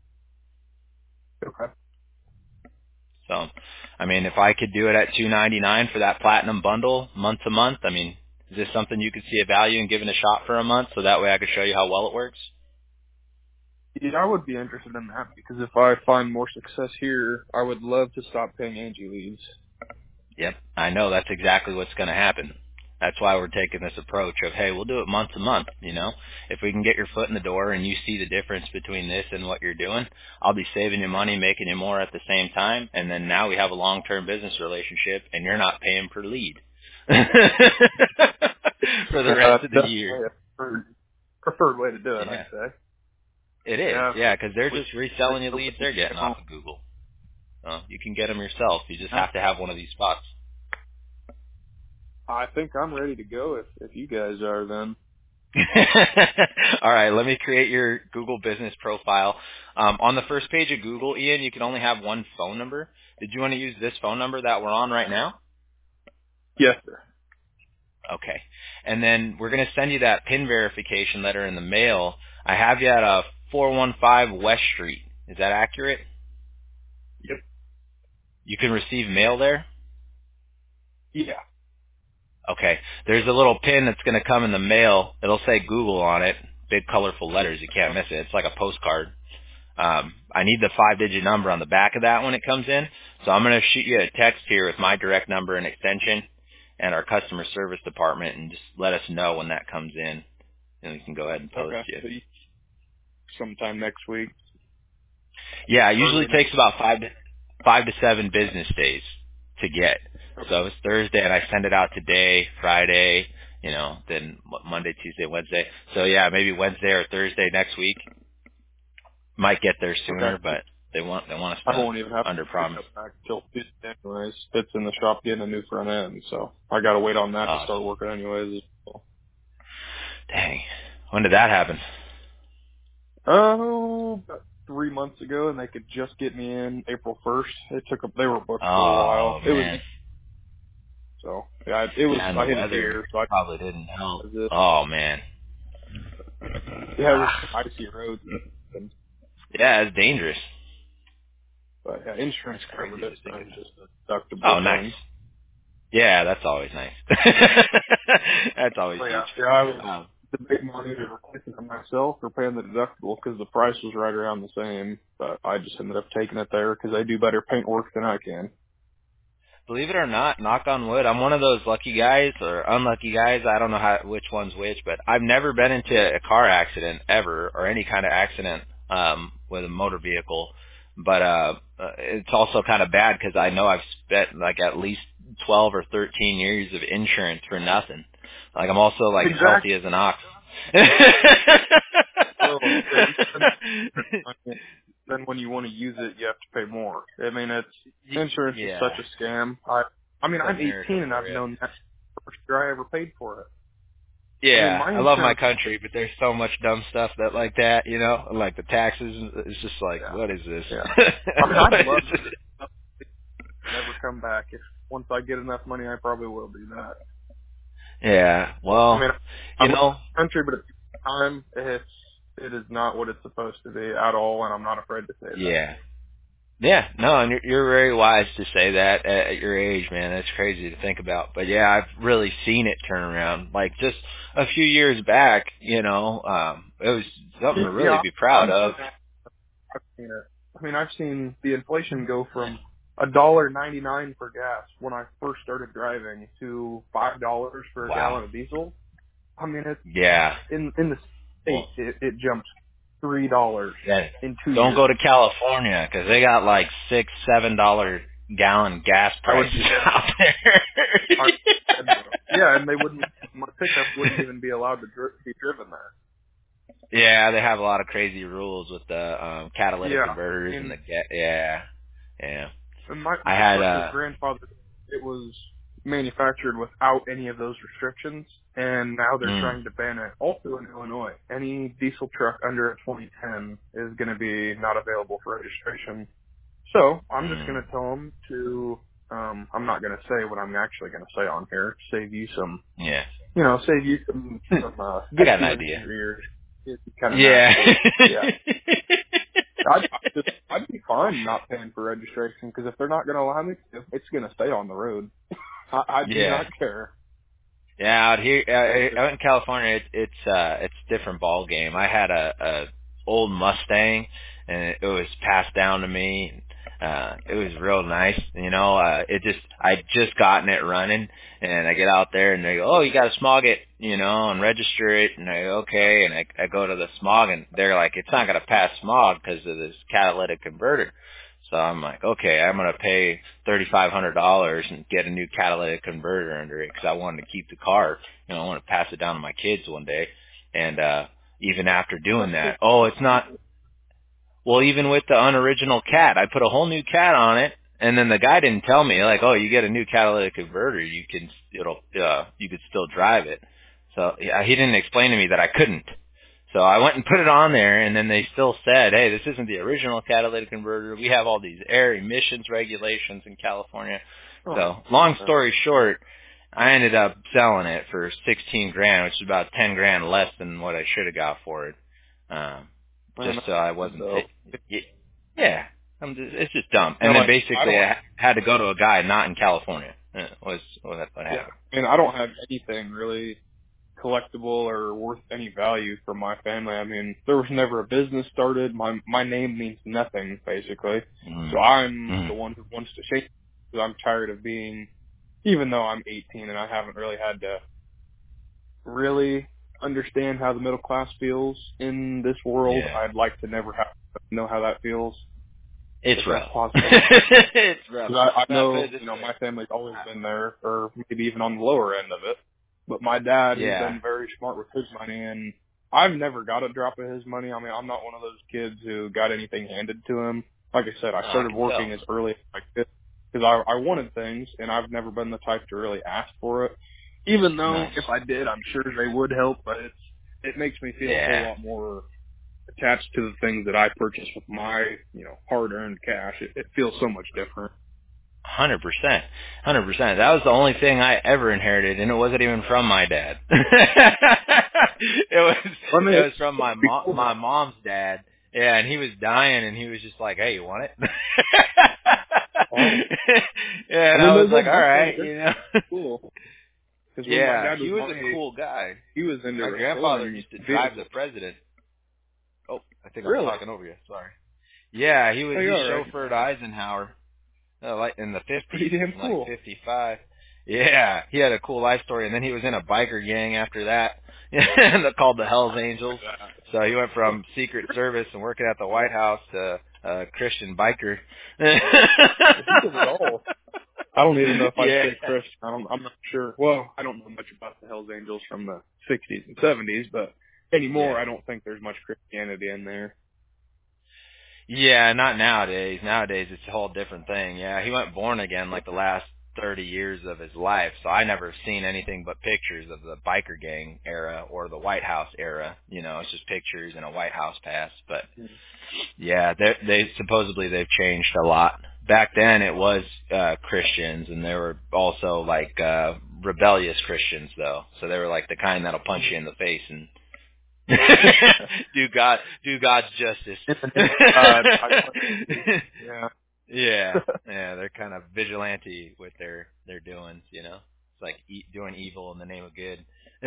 [SPEAKER 2] Okay.
[SPEAKER 1] So, I mean, if I could do it at $299 for that platinum bundle month to month, I mean, is this something you could see a value in giving a shot for a month so that way I could show you how well it works?
[SPEAKER 2] Yeah, I would be interested in that because if I find more success here, I would love to stop paying Angie leads.
[SPEAKER 1] Yep, I know that's exactly what's going to happen. That's why we're taking this approach of, hey, we'll do it month to month, If we can get your foot in the door and you see the difference between this and what you're doing, I'll be saving you money, making you more at the same time, and then now we have a long-term business relationship and you're not paying per lead for the rest of the year.
[SPEAKER 2] Preferred way to do it, I'd say.
[SPEAKER 1] It is, yeah, because they're just reselling you leads they're getting off of Google. You can get them yourself. You just have to have one of these spots.
[SPEAKER 2] I think I'm ready to go if you guys are then.
[SPEAKER 1] All right, let me create your Google business profile. On the first page of Google, Ian, you can only have one phone number. Did you want to use this phone number that we're on right now?
[SPEAKER 2] Yes, sir.
[SPEAKER 1] Okay. And then we're going to send you that PIN verification letter in the mail. I have you at 415 West Street. Is that accurate?
[SPEAKER 2] Yep.
[SPEAKER 1] You can receive mail there?
[SPEAKER 2] Yeah.
[SPEAKER 1] Okay. There's a little pin that's going to come in the mail. It'll say Google on it. Big colorful letters. You can't miss it. It's like a postcard. I need the 5-digit number on the back of that when it comes in. So I'm going to shoot you a text here with my direct number and extension and our customer service department and just let us know when that comes in. And we can go ahead and post you.
[SPEAKER 2] Sometime next week.
[SPEAKER 1] Yeah, it usually takes about 5 to 7 business days to get. So it's Thursday, and I send it out today, Friday, then Monday, Tuesday, Wednesday. So, yeah, maybe Wednesday or Thursday next week. Might get there sooner, but they want us to
[SPEAKER 2] I won't even have
[SPEAKER 1] under
[SPEAKER 2] to
[SPEAKER 1] promise.
[SPEAKER 2] pick up back till Tuesday anyways. It's in the shop getting a new front end, so I got to wait on that to start working anyways.
[SPEAKER 1] Dang. When did that happen?
[SPEAKER 2] Oh, about 3 months ago, and they could just get me in April 1st. They were booked for a while.
[SPEAKER 1] Man.
[SPEAKER 2] So yeah, it was.
[SPEAKER 1] And the
[SPEAKER 2] I hit a
[SPEAKER 1] weather
[SPEAKER 2] deer, so I
[SPEAKER 1] probably didn't help.
[SPEAKER 2] was it.
[SPEAKER 1] Oh man.
[SPEAKER 2] Yeah, it was icy roads.
[SPEAKER 1] Yeah, it's dangerous.
[SPEAKER 2] But yeah, insurance
[SPEAKER 1] It's
[SPEAKER 2] covered
[SPEAKER 1] crazy
[SPEAKER 2] it,
[SPEAKER 1] to
[SPEAKER 2] so
[SPEAKER 1] think
[SPEAKER 2] it was
[SPEAKER 1] about.
[SPEAKER 2] just a deductible
[SPEAKER 1] Oh, nice.
[SPEAKER 2] thing.
[SPEAKER 1] Yeah, that's always nice. That's always
[SPEAKER 2] So
[SPEAKER 1] huge.
[SPEAKER 2] yeah, I was
[SPEAKER 1] Um,
[SPEAKER 2] debating on either replacing it myself or paying the deductible because the price was right around the same. But I just ended up taking it there because they do better paint work than I can.
[SPEAKER 1] Believe it or not, knock on wood, I'm one of those lucky guys or unlucky guys. I don't know which one's which, but I've never been into a car accident ever or any kind of accident with a motor vehicle. But it's also kind of bad because I know I've spent like at least 12 or 13 years of insurance for nothing. Like I'm also like as healthy
[SPEAKER 2] Exactly.
[SPEAKER 1] as an ox.
[SPEAKER 2] So yeah, you spend money, then when you want to use it, you have to pay more. I mean, insurance is such
[SPEAKER 1] Yeah,
[SPEAKER 2] a scam. I mean,
[SPEAKER 1] it's
[SPEAKER 2] I'm 18
[SPEAKER 1] America
[SPEAKER 2] and
[SPEAKER 1] for
[SPEAKER 2] I've
[SPEAKER 1] you.
[SPEAKER 2] known that first year I ever paid for it. I mean,
[SPEAKER 1] Yeah,
[SPEAKER 2] my
[SPEAKER 1] I love my
[SPEAKER 2] insurance.
[SPEAKER 1] country, but there's so much dumb stuff that like that, you know, like the taxes. It's just like,
[SPEAKER 2] Yeah,
[SPEAKER 1] what is this?
[SPEAKER 2] yeah. I mean, I'd
[SPEAKER 1] What is
[SPEAKER 2] love
[SPEAKER 1] this?
[SPEAKER 2] to never come back. If once I get enough money, I probably will do that.
[SPEAKER 1] Yeah,
[SPEAKER 2] I
[SPEAKER 1] well,
[SPEAKER 2] mean, I
[SPEAKER 1] you
[SPEAKER 2] love
[SPEAKER 1] know,
[SPEAKER 2] the country, but at the same time, it is not what it's supposed to be at all, and I'm not afraid to say that.
[SPEAKER 1] yeah, yeah, no, and you're very wise to say that at your age, man. That's crazy to think about, but yeah, I've really seen it turn around. Like just a few years back, you know, it was something to really
[SPEAKER 2] Yeah,
[SPEAKER 1] be proud
[SPEAKER 2] I'm
[SPEAKER 1] of.
[SPEAKER 2] sure I've seen it. I mean, I've seen the inflation go from $1.99 for gas when I first started driving to $5 for a
[SPEAKER 1] Wow.
[SPEAKER 2] gallon of diesel. I mean, it's
[SPEAKER 1] Yeah.
[SPEAKER 2] in the
[SPEAKER 1] Well,
[SPEAKER 2] state it jumped $3
[SPEAKER 1] yeah.
[SPEAKER 2] in 2
[SPEAKER 1] Don't
[SPEAKER 2] years.
[SPEAKER 1] go to California because they got like $6, $7 gallon gas
[SPEAKER 2] I would
[SPEAKER 1] prices
[SPEAKER 2] be dead.
[SPEAKER 1] out there.
[SPEAKER 2] I'm dead broke. Yeah, and they wouldn't. My pickup wouldn't even be allowed to be driven there.
[SPEAKER 1] Yeah, they have a lot of crazy rules with the catalytic
[SPEAKER 2] Yeah,
[SPEAKER 1] converters and
[SPEAKER 2] and
[SPEAKER 1] the yeah, yeah.
[SPEAKER 2] my
[SPEAKER 1] I had
[SPEAKER 2] his grandfather, it was manufactured without any of those restrictions, and now they're
[SPEAKER 1] mm,
[SPEAKER 2] trying to ban it. Also in Illinois, any diesel truck under a 2010 is going to be not available for registration. So I'm just
[SPEAKER 1] mm,
[SPEAKER 2] going to tell them to. I'm not going to say what I'm actually going to say on here. Save you some,
[SPEAKER 1] yeah.
[SPEAKER 2] save you some
[SPEAKER 1] I
[SPEAKER 2] good
[SPEAKER 1] got an
[SPEAKER 2] feelings
[SPEAKER 1] idea.
[SPEAKER 2] in your ears. It's kind of
[SPEAKER 1] Yeah.
[SPEAKER 2] nasty. Yeah. I'd be fine not paying for registration because if they're not going to allow me to, it's going to stay on the road. I do
[SPEAKER 1] Yeah.
[SPEAKER 2] not care.
[SPEAKER 1] Yeah, out here,
[SPEAKER 2] It's just,
[SPEAKER 1] out in California, it's a different ball game. I had a old Mustang, and it was passed down to me. It was real nice, you know. I just gotten it running, and I get out there, and they go, "Oh, you got to smog it, you know, and register it." And I go, "Okay," and I go to the smog, and they're like, "It's not going to pass smog because of this catalytic converter." So I'm like, okay, I'm gonna pay $3,500 and get a new catalytic converter under it because I wanted to keep the car. You know, I want to pass it down to my kids one day. And even after doing that, oh, it's not. Well, even with the unoriginal cat, I put a whole new cat on it, and then the guy didn't tell me like, oh, you get a new catalytic converter, you could still drive it. So yeah, he didn't explain to me that I couldn't. So I went and put it on there, and then they still said, hey, this isn't the original catalytic converter. We have all these air emissions regulations in California.
[SPEAKER 2] oh,
[SPEAKER 1] So long
[SPEAKER 2] yeah.
[SPEAKER 1] story short, I ended up selling it for 16 grand, which is about 10 grand less than what I should have got for it.
[SPEAKER 2] Man,
[SPEAKER 1] Just so I
[SPEAKER 2] that's
[SPEAKER 1] wasn't,
[SPEAKER 2] dope.
[SPEAKER 1] yeah, it's just dumb.
[SPEAKER 2] And
[SPEAKER 1] And then
[SPEAKER 2] like, I
[SPEAKER 1] basically
[SPEAKER 2] don't,
[SPEAKER 1] I had to go to a guy not in California. Was what
[SPEAKER 2] yeah,
[SPEAKER 1] happened.
[SPEAKER 2] and I don't have anything really collectible or worth any value for my family. I mean, there was never a business started. My name means nothing basically.
[SPEAKER 1] Mm.
[SPEAKER 2] So I'm
[SPEAKER 1] Mm.
[SPEAKER 2] the one who wants to shake because I'm tired of being, even though I'm 18 and I haven't really had to really understand how the middle class feels in this world.
[SPEAKER 1] Yeah.
[SPEAKER 2] I'd like to never have to know how that feels
[SPEAKER 1] It's
[SPEAKER 2] if that's
[SPEAKER 1] rough.
[SPEAKER 2] possible.
[SPEAKER 1] It's rough.
[SPEAKER 2] Because I
[SPEAKER 1] Not put
[SPEAKER 2] know,
[SPEAKER 1] it this way.
[SPEAKER 2] my family's always been there, or maybe even on the lower end of it. But my dad, he's
[SPEAKER 1] Yeah.
[SPEAKER 2] been very smart with his money, and I've never got a drop of his money. I mean, I'm not one of those kids who got anything handed to him. Like I said, I
[SPEAKER 1] I
[SPEAKER 2] started
[SPEAKER 1] can tell.
[SPEAKER 2] working as early as I could because I wanted things, and I've never been the type to really ask for it. Even though
[SPEAKER 1] Nice.
[SPEAKER 2] if I did, I'm sure they would help, but it makes me feel a whole
[SPEAKER 1] Yeah.
[SPEAKER 2] lot more attached to the things that I purchased with my, hard-earned cash. It feels so much different.
[SPEAKER 1] 100%. 100%. That was the only thing I ever inherited, and it wasn't even from my dad. It was from my mom's dad. Yeah, and he was dying, and he was just like, "Hey, you want it?" Yeah, and I was like, "All right, you know."
[SPEAKER 2] Cool. Because when my
[SPEAKER 1] Yeah,
[SPEAKER 2] dad
[SPEAKER 1] he was
[SPEAKER 2] was
[SPEAKER 1] a cool guy.
[SPEAKER 2] he was into
[SPEAKER 1] My grandfather used to drive the president. Oh, I think I'm talking over you. Sorry. Yeah, he chauffeured Eisenhower. Like in the 50s,
[SPEAKER 2] pretty damn cool.
[SPEAKER 1] like 55. Yeah, he had a cool life story, and then he was in a biker gang after that, called the Hells Angels. So he went from Secret Service and working at the White House to Christian biker.
[SPEAKER 2] He did it all. I don't even know if I'd say Christian. I'm not sure. Well, I don't know much about the Hells Angels from the 60s and 70s, but anymore, I don't think there's much Christianity in there.
[SPEAKER 1] Yeah, not nowadays. Nowadays, it's a whole different thing. Yeah, he went born again like the last 30 years of his life, so I never seen anything but pictures of the biker gang era or the White House era. You know, it's just pictures and a White House pass. But yeah, they supposedly they've changed a lot. Back then, it was Christians, and they were also like rebellious Christians, though. So they were like the kind that'll punch you in the face and do God's justice. Yeah, they're kind of vigilante with their doings, you know. It's like doing evil in the name of good.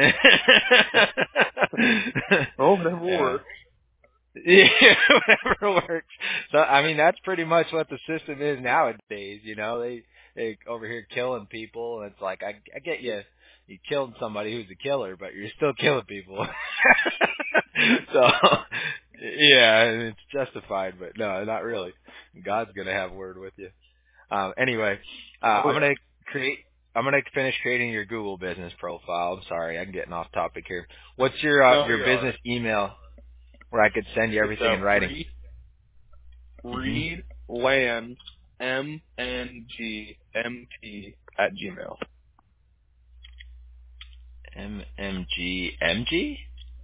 [SPEAKER 2] Oh, whatever works.
[SPEAKER 1] Yeah, whatever works. So I mean, that's pretty much what the system is nowadays. You know, they over here killing people, and it's like I get you killed somebody who's a killer, but you're still killing people. So yeah, and it's justified, but no, not really. God's gonna have a word with you. Anyway, I'm gonna finish creating your Google business profile. I'm sorry, I'm getting off topic here. What's your business email where I could send you everything in writing?
[SPEAKER 2] Reed Land MNGMT @gmail.
[SPEAKER 1] MMGMG?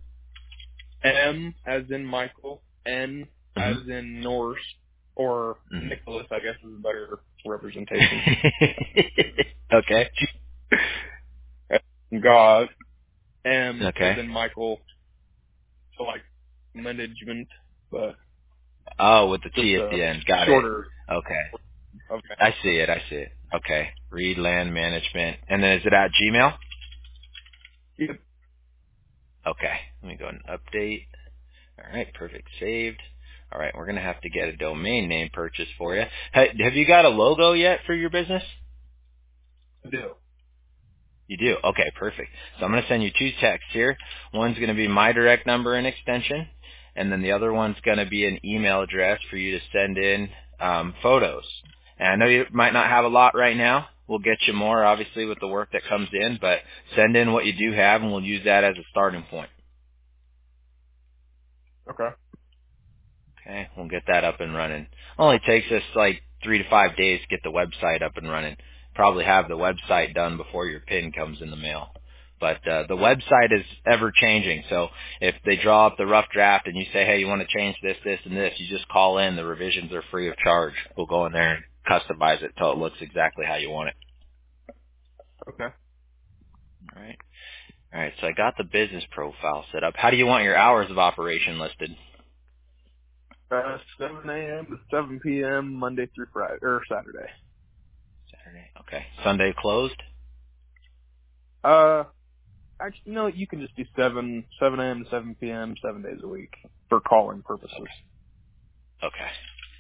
[SPEAKER 2] M as in Michael, N as in Norse, or Nicholas, I guess is a better representation.
[SPEAKER 1] Okay.
[SPEAKER 2] God, M as in Michael, so like management, but
[SPEAKER 1] with the T at the end. Got
[SPEAKER 2] shorter.
[SPEAKER 1] It. Okay. I see it. Okay. Reed Land Management. And then is it at Gmail?
[SPEAKER 2] Yep.
[SPEAKER 1] Okay. Let me go and update. All right. Perfect. Saved. All right. We're going to have to get a domain name purchase for you. Have you got a logo yet for your business?
[SPEAKER 2] I do.
[SPEAKER 1] You do? Okay, perfect. So I'm going to send you two texts here. One's going to be my direct number and extension, and then the other one's going to be an email address for you to send in photos. And I know you might not have a lot right now. We'll get you more, obviously, with the work that comes in, but send in what you do have, and we'll use that as a starting point.
[SPEAKER 2] Okay.
[SPEAKER 1] Okay, we'll get that up and running. Only takes us like 3 to 5 days to get the website up and running. Probably have the website done before your PIN comes in the mail. But the website is ever changing. So if they draw up the rough draft and you say, hey, you want to change this, this, and this, you just call in. The revisions are free of charge. We'll go in there and customize it till it looks exactly how you want it.
[SPEAKER 2] Okay.
[SPEAKER 1] All right. All right. So I got the business profile set up. How do you want your hours of operation listed?
[SPEAKER 2] 7 a.m. to 7 p.m. Monday through Friday or Saturday.
[SPEAKER 1] Saturday. Okay. Sunday closed?
[SPEAKER 2] Actually, no, you can just do 7 a.m. to 7 p.m. 7 days a week for calling purposes.
[SPEAKER 1] Okay.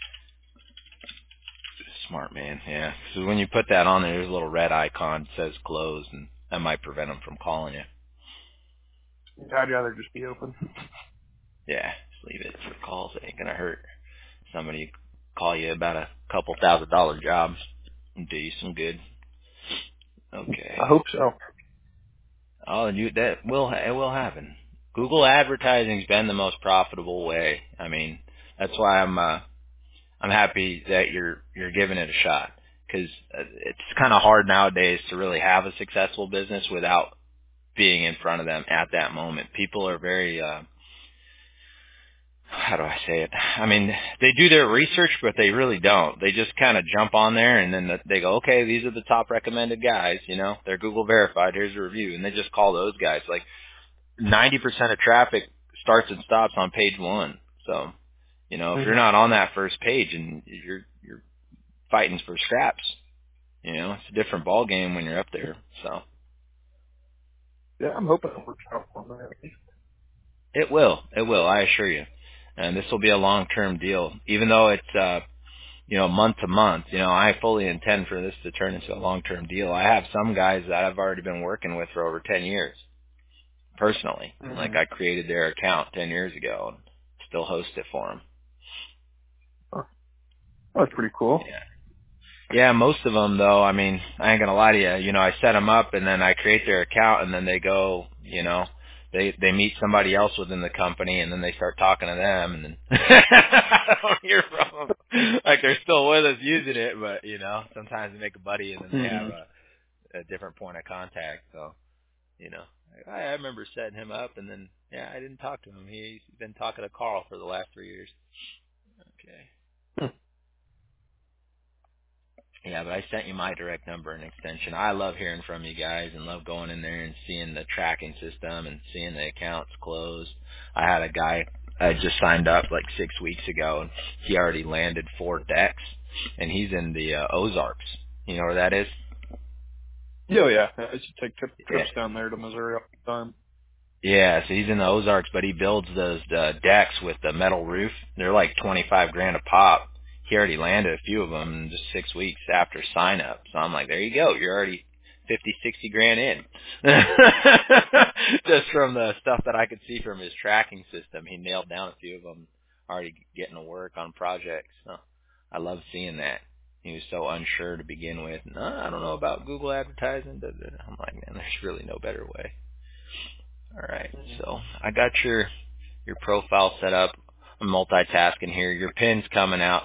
[SPEAKER 1] Smart man, yeah. So when you put that on there, there's a little red icon that says closed, and that might prevent them from calling you.
[SPEAKER 2] I'd rather just be open.
[SPEAKER 1] Yeah, just leave it for calls. It ain't gonna hurt. Somebody call you about a couple $1,000 jobs and do you some good. Okay.
[SPEAKER 2] I hope so.
[SPEAKER 1] Oh, and it will happen. Google advertising's been the most profitable way. I mean, that's why I'm happy that you're giving it a shot, because it's kind of hard nowadays to really have a successful business without being in front of them at that moment. People are very how do I say it? I mean, they do their research, but they really don't. They just kind of jump on there and then they go, okay, these are the top recommended guys, you know, they're Google verified, here's a review. And they just call those guys. Like 90% of traffic starts and stops on page one. So, you know, if you're
[SPEAKER 2] Mhm.
[SPEAKER 1] not on that first page and you're fighting for scraps, you know, it's a different ball game when you're up there. So
[SPEAKER 2] Yeah, I'm hoping it works out for me.
[SPEAKER 1] it will. It will, I assure you. And this will be a long-term deal. Even though it's, you know, month to month, you know, I fully intend for this to turn into a long-term deal. I have some guys that I've already been working with for over 10 years, personally. Like
[SPEAKER 2] Mm-hmm.
[SPEAKER 1] I created their account 10 years ago and still host it for them.
[SPEAKER 2] Oh, that's pretty cool.
[SPEAKER 1] Yeah. Yeah, most of them though, I mean, I ain't gonna lie to you. You know, I set them up and then I create their account and then they go, you know, they meet somebody else within the company and then they start talking to them and then I don't hear from them. Like they're still with us using it, but you know, sometimes they make a buddy and then they have
[SPEAKER 2] Mm-hmm.
[SPEAKER 1] a different point of contact. So, you know, I remember setting him up and then yeah, I didn't talk to him. He's been talking to Carl for the last 3 years. Okay. Yeah, but I sent you my direct number and extension. I love hearing from you guys and love going in there and seeing the tracking system and seeing the accounts closed. I had a guy I just signed up like 6 weeks ago and he already landed 4 decks and he's in the Ozarks. You know where that is?
[SPEAKER 2] Yeah, yeah. I used to take
[SPEAKER 1] Yeah.
[SPEAKER 2] trips down there to Missouri all the time.
[SPEAKER 1] Yeah, so he's in the Ozarks, but he builds those decks with the metal roof. They're like 25 grand a pop. He already landed a few of them in just 6 weeks after sign up. So I'm like, there you go. You're already 50, 60 grand in. Just from the stuff that I could see from his tracking system. He nailed down a few of them, already getting to work on projects. So I love seeing that. He was so unsure to begin with. No, I don't know about Google advertising. I'm like, man, there's really no better way. All right.
[SPEAKER 2] Mm-hmm.
[SPEAKER 1] So I got your profile set up. I'm multitasking here. Your pin's coming out.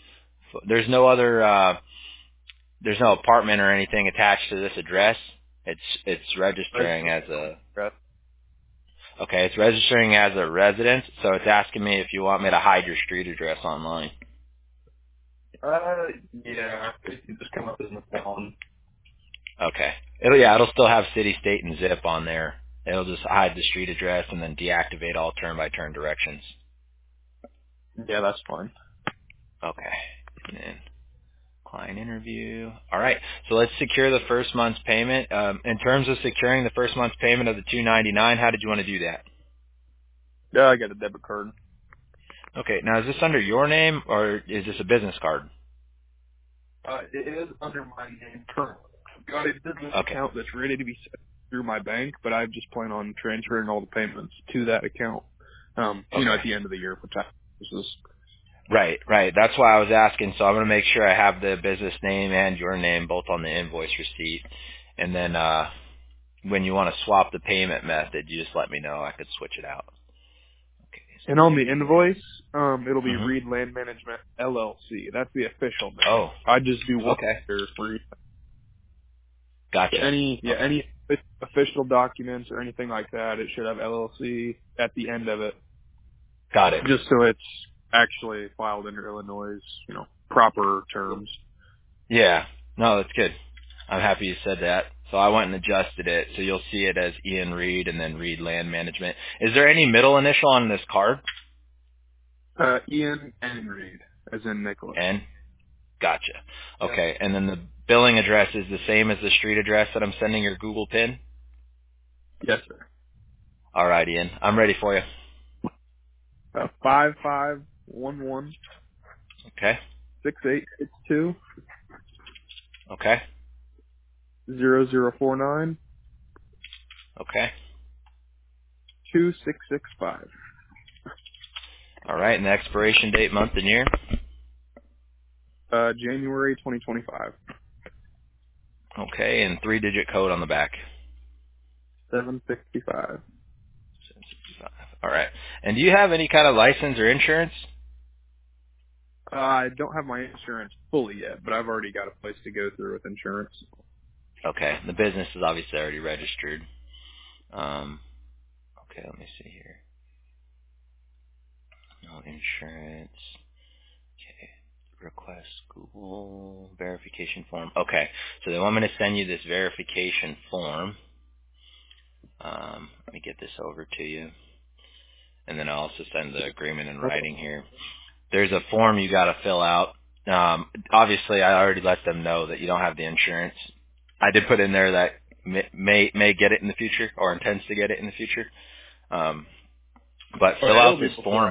[SPEAKER 1] There's no apartment or anything attached to this address. It's registering as a okay, it's registering as a residence, so it's asking me if you want me to hide your street address online.
[SPEAKER 2] Yeah. It just come up as an phone.
[SPEAKER 1] Okay. It'll still have city, state, and zip on there. It'll just hide the street address and then deactivate all turn by turn directions.
[SPEAKER 2] Yeah, that's fine.
[SPEAKER 1] Okay. And then client interview. All right. So let's secure the first month's payment. In terms of securing the first month's payment of the $299, how did you want to do that?
[SPEAKER 2] Yeah, I got a debit card.
[SPEAKER 1] Okay. Now, is this under your name or is this a business card?
[SPEAKER 2] It is under my name currently. I've got a business
[SPEAKER 1] Okay.
[SPEAKER 2] account that's ready to be set through my bank, but I just plan on transferring all the payments to that account.
[SPEAKER 1] Okay.
[SPEAKER 2] At the end of the year for tax purposes.
[SPEAKER 1] Right, right. That's why I was asking. So I'm going to make sure I have the business name and your name both on the invoice receipt. And then when you want to swap the payment method, you just let me know. I could switch it out. Okay.
[SPEAKER 2] And on the invoice, it'll be
[SPEAKER 1] Mm-hmm.
[SPEAKER 2] Reed Land Management LLC. That's the official name.
[SPEAKER 1] Oh,
[SPEAKER 2] I just do one
[SPEAKER 1] okay.
[SPEAKER 2] here for you. So
[SPEAKER 1] Gotcha. Okay.
[SPEAKER 2] any official documents or anything like that, it should have LLC at the end of it,
[SPEAKER 1] Got it.
[SPEAKER 2] just so it's actually filed under Illinois', proper terms.
[SPEAKER 1] Yeah. No, that's good. I'm happy you said that. So I went and adjusted it, so you'll see it as Ian Reed and then Reed Land Management. Is there any middle initial on this card?
[SPEAKER 2] Ian and Reed, as in Nicholas.
[SPEAKER 1] N? Gotcha.
[SPEAKER 2] Yeah.
[SPEAKER 1] Okay, and then the billing address is the same as the street address that I'm sending your Google pin?
[SPEAKER 2] Yes, sir.
[SPEAKER 1] All right, Ian. I'm ready for you.
[SPEAKER 2] 5511
[SPEAKER 1] Okay?
[SPEAKER 2] 6862
[SPEAKER 1] Okay?
[SPEAKER 2] 0049
[SPEAKER 1] Okay.
[SPEAKER 2] 2665.
[SPEAKER 1] All right, and the expiration date, month, and year?
[SPEAKER 2] January 2025.
[SPEAKER 1] Okay, and 3-digit code on the back.
[SPEAKER 2] 765.
[SPEAKER 1] All right. And do you have any kind of license or insurance?
[SPEAKER 2] I don't have my insurance fully yet, but I've already got a place to go through with insurance.
[SPEAKER 1] Okay. The business is obviously already registered. Okay, let me see here. No insurance. Okay. Request Google verification form. Okay. So they want me to send you this verification form. Let me get this over to you. And then I'll also send the agreement in
[SPEAKER 2] Okay.
[SPEAKER 1] writing here. There's a form you got to fill out. Obviously, I already let them know that you don't have the insurance. I did put in there that may get it in the future or intends to get it in the future. Um, but
[SPEAKER 2] Oh,
[SPEAKER 1] fill
[SPEAKER 2] yeah,
[SPEAKER 1] out
[SPEAKER 2] it'll be
[SPEAKER 1] this
[SPEAKER 2] before.
[SPEAKER 1] form.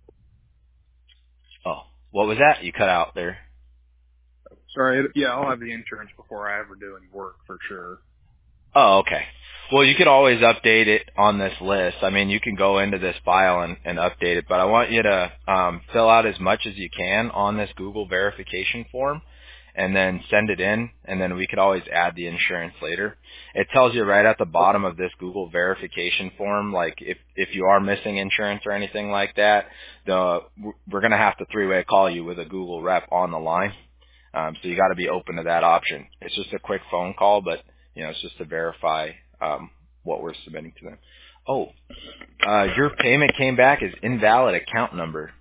[SPEAKER 1] Oh, what was that? You cut out there.
[SPEAKER 2] Sorry. Yeah, I'll have the insurance before I ever do any work for sure.
[SPEAKER 1] Oh, okay. Well, you could always update it on this list. I mean, you can go into this file and update it, but I want you to fill out as much as you can on this Google verification form and then send it in, and then we could always add the insurance later. It tells you right at the
[SPEAKER 2] Okay.
[SPEAKER 1] bottom of this Google verification form, like if you are missing insurance or anything like that, we're going to have to three-way call you with a Google rep on the line. So you got to be open to that option. It's just a quick phone call, but it's just to verify what we're submitting to them. Oh, your payment came back as invalid account number.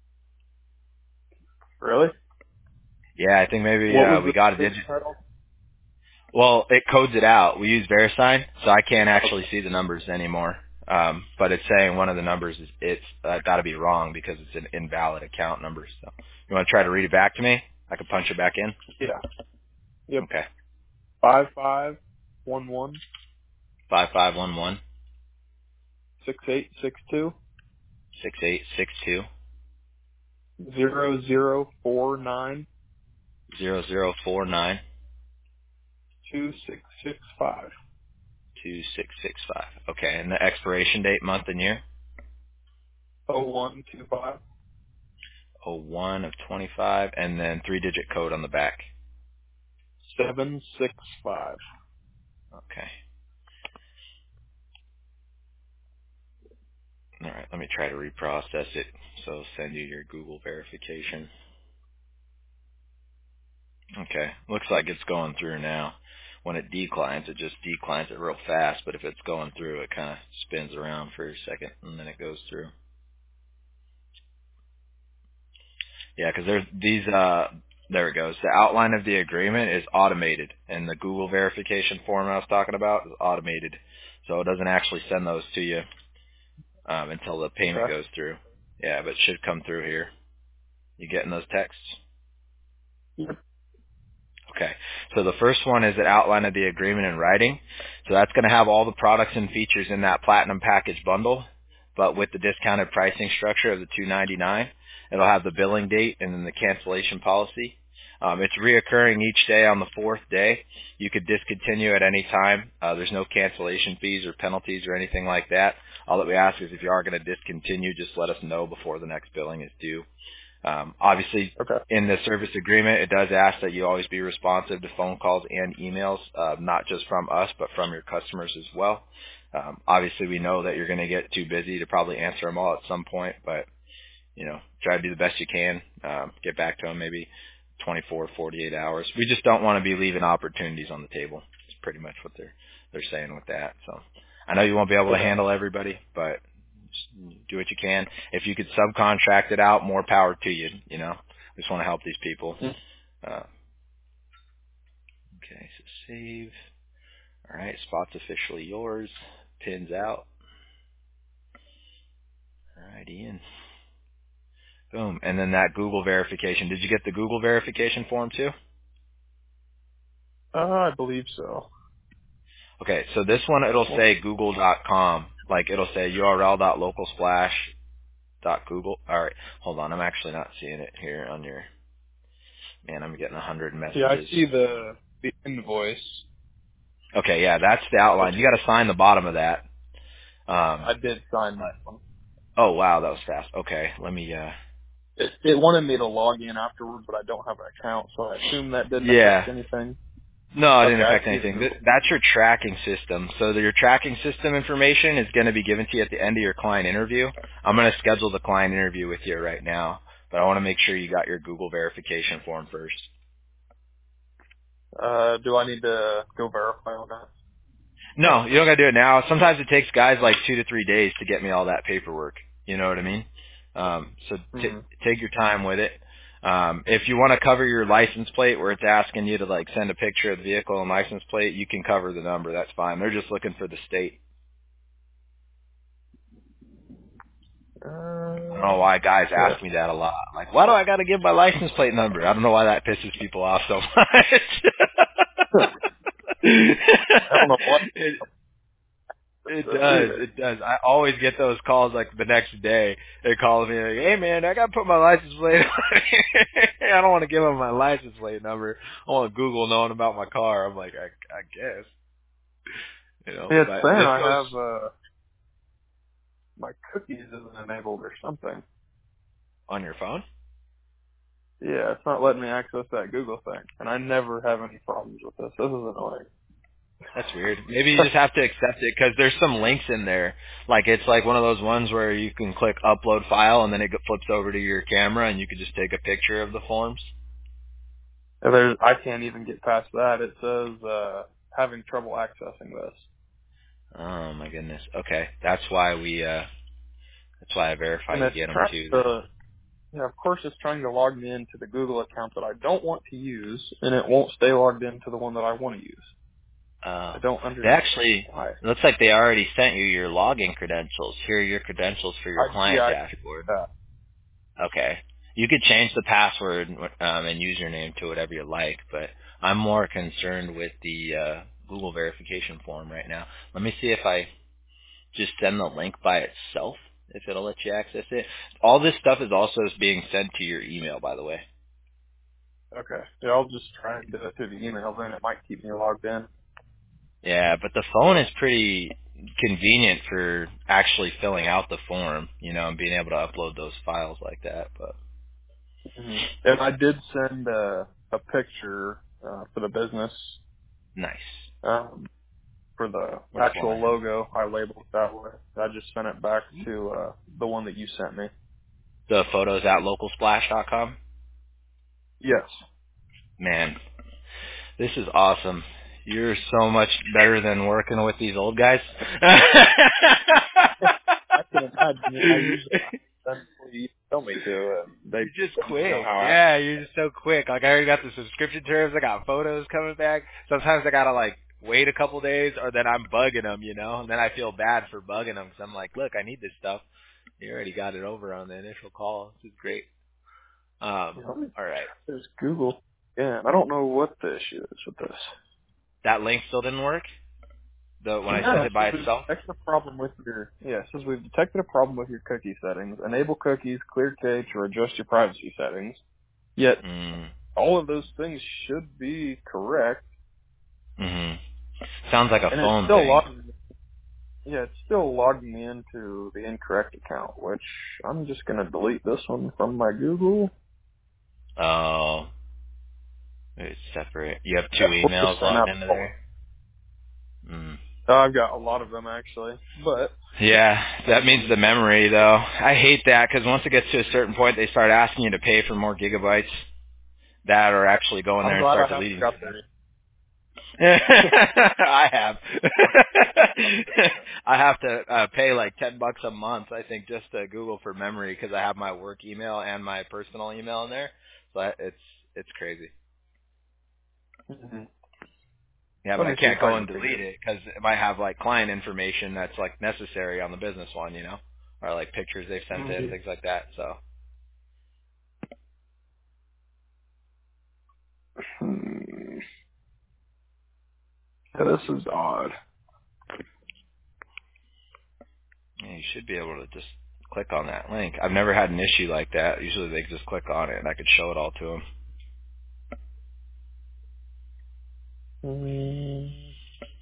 [SPEAKER 2] Really?
[SPEAKER 1] Yeah, I think maybe
[SPEAKER 2] What was
[SPEAKER 1] we
[SPEAKER 2] the
[SPEAKER 1] got a
[SPEAKER 2] payment
[SPEAKER 1] digit.
[SPEAKER 2] title?
[SPEAKER 1] Well, it codes it out. We use VeriSign, so I can't
[SPEAKER 2] Okay.
[SPEAKER 1] actually see the numbers anymore. But it's saying one of the numbers is it's got to be wrong because it's an invalid account number. So you want to try to read it back to me? I can punch it back in.
[SPEAKER 2] Yeah. Yep.
[SPEAKER 1] Okay.
[SPEAKER 2] 5511
[SPEAKER 1] 5511
[SPEAKER 2] 6862
[SPEAKER 1] 6862
[SPEAKER 2] 0049
[SPEAKER 1] 0049
[SPEAKER 2] 2665
[SPEAKER 1] 2665. Okay, and the expiration date, month and year?
[SPEAKER 2] 0125
[SPEAKER 1] 01 of 25, and then three-digit code on the back.
[SPEAKER 2] 765.
[SPEAKER 1] Okay. All right, let me try to reprocess it. So send you your Google verification. Okay, looks like it's going through now. When it declines, it just declines it real fast, but if it's going through, it kind of spins around for a second, and then it goes through. Yeah, because there's these. There it goes. The outline of the agreement is automated, and the Google verification form I was talking about is automated, so it doesn't actually send those to you until the payment
[SPEAKER 2] Okay.
[SPEAKER 1] goes through. Yeah, but it should come through here. You getting those texts?
[SPEAKER 2] Yep.
[SPEAKER 1] Okay. So the first one is an outline of the agreement in writing. So that's going to have all the products and features in that platinum package bundle, but with the discounted pricing structure of the $299. It'll have the billing date and then the cancellation policy. It's reoccurring each day on the fourth day. You could discontinue at any time. There's no cancellation fees or penalties or anything like that. All that we ask is if you are going to discontinue, just let us know before the next billing is due. Obviously,
[SPEAKER 2] Okay.
[SPEAKER 1] in the service agreement, it does ask that you always be responsive to phone calls and emails, not just from us, but from your customers as well. Obviously, we know that you're going to get too busy to probably answer them all at some point, but try to do the best you can. Get back to them maybe 24, 48 hours. We just don't want to be leaving opportunities on the table. It's pretty much what they're saying with that. So I know you won't be able to
[SPEAKER 2] Okay.
[SPEAKER 1] handle everybody, but just do what you can. If you could subcontract it out, more power to you. We just want to help these people.
[SPEAKER 2] Hmm.
[SPEAKER 1] Uh, okay, so save. All right, spot's officially yours. Pins out. All right, Ian. Boom. And then that Google verification. Did you get the Google verification form too?
[SPEAKER 2] I believe so.
[SPEAKER 1] Okay, so this one, it'll
[SPEAKER 2] Well,
[SPEAKER 1] say google.com. Like, it'll say url.localsplash.google. All right, hold on. I'm actually not seeing it here on your... Man, I'm getting 100
[SPEAKER 2] yeah, I
[SPEAKER 1] messages.
[SPEAKER 2] see the invoice.
[SPEAKER 1] Okay, yeah, that's the outline. You got to sign the bottom of that.
[SPEAKER 2] I did sign that one.
[SPEAKER 1] Oh, wow, that was fast. Okay, let me...
[SPEAKER 2] It wanted me to log in afterward, but I don't have an account, so I assume that didn't
[SPEAKER 1] Yeah.
[SPEAKER 2] affect anything.
[SPEAKER 1] No, it didn't
[SPEAKER 2] Okay, I
[SPEAKER 1] affect
[SPEAKER 2] see the
[SPEAKER 1] anything.
[SPEAKER 2] Google.
[SPEAKER 1] That's your tracking system. So your tracking system information is going to be given to you at the end of your client interview. I'm going to schedule the client interview with you right now, but I want to make sure you got your Google verification form first.
[SPEAKER 2] Do I need to go verify on that?
[SPEAKER 1] No, you don't got to do it now. Sometimes it takes guys like 2 to 3 days to get me all that paperwork. You know what I mean? So
[SPEAKER 2] Hmm.
[SPEAKER 1] take your time with it. If you want to cover your license plate where it's asking you to like send a picture of the vehicle and license plate, you can cover the number. That's fine. They're just looking for the state. I don't know why guys
[SPEAKER 2] Yeah.
[SPEAKER 1] ask me that a lot. Like, why do I got to give my license plate number? I don't know why that pisses people off so much.
[SPEAKER 2] I don't know what
[SPEAKER 1] it, it
[SPEAKER 2] this
[SPEAKER 1] does.
[SPEAKER 2] either.
[SPEAKER 1] It does. I always get those calls like the next day. They call me like, "Hey man, I got to put my license plate on." I don't want to give them my license plate number. I want Google knowing about my car. I'm like, I guess,
[SPEAKER 2] Yeah, it's
[SPEAKER 1] but
[SPEAKER 2] saying
[SPEAKER 1] this
[SPEAKER 2] I
[SPEAKER 1] goes
[SPEAKER 2] have my cookies isn't enabled or something.
[SPEAKER 1] on your phone.
[SPEAKER 2] Yeah, it's not letting me access that Google thing, and I never have any problems with this. This is annoying.
[SPEAKER 1] That's weird. Maybe you just have to accept it because there's some links in there. Like it's like one of those ones where you can click upload file and then it flips over to your camera and you can just take a picture of the forms.
[SPEAKER 2] I can't even get past that. It says having trouble accessing this.
[SPEAKER 1] Oh my goodness. Okay, that's why I verify
[SPEAKER 2] And
[SPEAKER 1] you
[SPEAKER 2] it's
[SPEAKER 1] get them
[SPEAKER 2] trying
[SPEAKER 1] too. Then.
[SPEAKER 2] to, of course it's trying to log me into the Google account that I don't want to use, and it won't stay logged into the one that I want to use. I don't
[SPEAKER 1] They
[SPEAKER 2] understand
[SPEAKER 1] actually
[SPEAKER 2] why.
[SPEAKER 1] it looks like they already sent you your login credentials. Here are your credentials for your client
[SPEAKER 2] I
[SPEAKER 1] dashboard.
[SPEAKER 2] that.
[SPEAKER 1] Okay. You could change the password and username to whatever you like, but I'm more concerned with the Google verification form right now. Let me see if I just send the link by itself, if it'll let you access it. All this stuff is also being sent to your email, by the way.
[SPEAKER 2] Okay. Yeah, I'll just try and do it through the email, then it might keep me logged in.
[SPEAKER 1] Yeah, but the phone is pretty convenient for actually filling out the form, and being able to upload those files like that. But
[SPEAKER 2] Hmm. And I did send a picture for the business,
[SPEAKER 1] nice.
[SPEAKER 2] um, for the
[SPEAKER 1] Which
[SPEAKER 2] actual
[SPEAKER 1] one?
[SPEAKER 2] logo. I labeled it that way. I just sent it back to the one that you sent me.
[SPEAKER 1] The photos at localsplash.com?
[SPEAKER 2] Yes.
[SPEAKER 1] Man, this is awesome. You're so much better than working with these old guys.
[SPEAKER 2] I can imagine. I usually send what you tell me to. They
[SPEAKER 1] You're just
[SPEAKER 2] you know
[SPEAKER 1] quick.
[SPEAKER 2] how I.
[SPEAKER 1] Yeah, you're just so quick. Like I already got the subscription terms. I got photos coming back. Sometimes I gotta like wait a couple days, or then I'm bugging them, and then I feel bad for bugging them because I'm like, look, I need this stuff. You already got it over on the initial call. This is great.
[SPEAKER 2] You know,
[SPEAKER 1] All right.
[SPEAKER 2] there's Google. Yeah, I don't know what the issue is with this.
[SPEAKER 1] That link still didn't work. When I
[SPEAKER 2] Yeah,
[SPEAKER 1] sent
[SPEAKER 2] it
[SPEAKER 1] it by
[SPEAKER 2] says we've
[SPEAKER 1] itself.
[SPEAKER 2] detected a problem with your. Yeah, it says we've detected a problem with your cookie settings. Enable cookies, clear cache, or adjust your privacy settings. Yet all of those things should be correct,
[SPEAKER 1] Mm-hmm. Sounds like a
[SPEAKER 2] and it's
[SPEAKER 1] phone
[SPEAKER 2] still
[SPEAKER 1] thing.
[SPEAKER 2] logging. Yeah, it's still logging me into the incorrect account, which I'm just gonna delete this one from my Google.
[SPEAKER 1] Oh, it's separate. You have two
[SPEAKER 2] We'll just
[SPEAKER 1] emails
[SPEAKER 2] send
[SPEAKER 1] logged
[SPEAKER 2] out
[SPEAKER 1] into
[SPEAKER 2] the whole.
[SPEAKER 1] there. Mm.
[SPEAKER 2] I've got a lot of them actually, but
[SPEAKER 1] Yeah, that means the memory though. I hate that because once it gets to a certain point, they start asking you to pay for more gigabytes. That or actually go in
[SPEAKER 2] I'm
[SPEAKER 1] there and
[SPEAKER 2] glad I
[SPEAKER 1] start
[SPEAKER 2] haven't
[SPEAKER 1] deleting
[SPEAKER 2] got
[SPEAKER 1] stuff.
[SPEAKER 2] there.
[SPEAKER 1] I have. I have to pay like $10 a month, I think, just to Google for memory because I have my work email and my personal email in there. So it's crazy.
[SPEAKER 2] Hmm.
[SPEAKER 1] Yeah, but
[SPEAKER 2] Let
[SPEAKER 1] I
[SPEAKER 2] me see if
[SPEAKER 1] can't
[SPEAKER 2] I
[SPEAKER 1] go
[SPEAKER 2] can
[SPEAKER 1] and
[SPEAKER 2] figure
[SPEAKER 1] delete
[SPEAKER 2] it.
[SPEAKER 1] it because it might have like client information that's like necessary on the business one, or like pictures they've sent in,
[SPEAKER 2] Mhm.
[SPEAKER 1] things like that. So
[SPEAKER 2] Hmm. Yeah, this is odd.
[SPEAKER 1] yeah, you should be able to just click on that link. I've never had an issue like that. Usually they just click on it and I could show it all to them.
[SPEAKER 2] Hmm.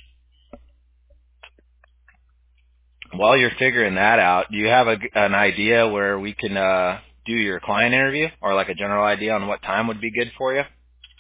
[SPEAKER 1] While you're figuring that out, do you have an idea where we can do your client interview or like a general idea on what time would be good for you?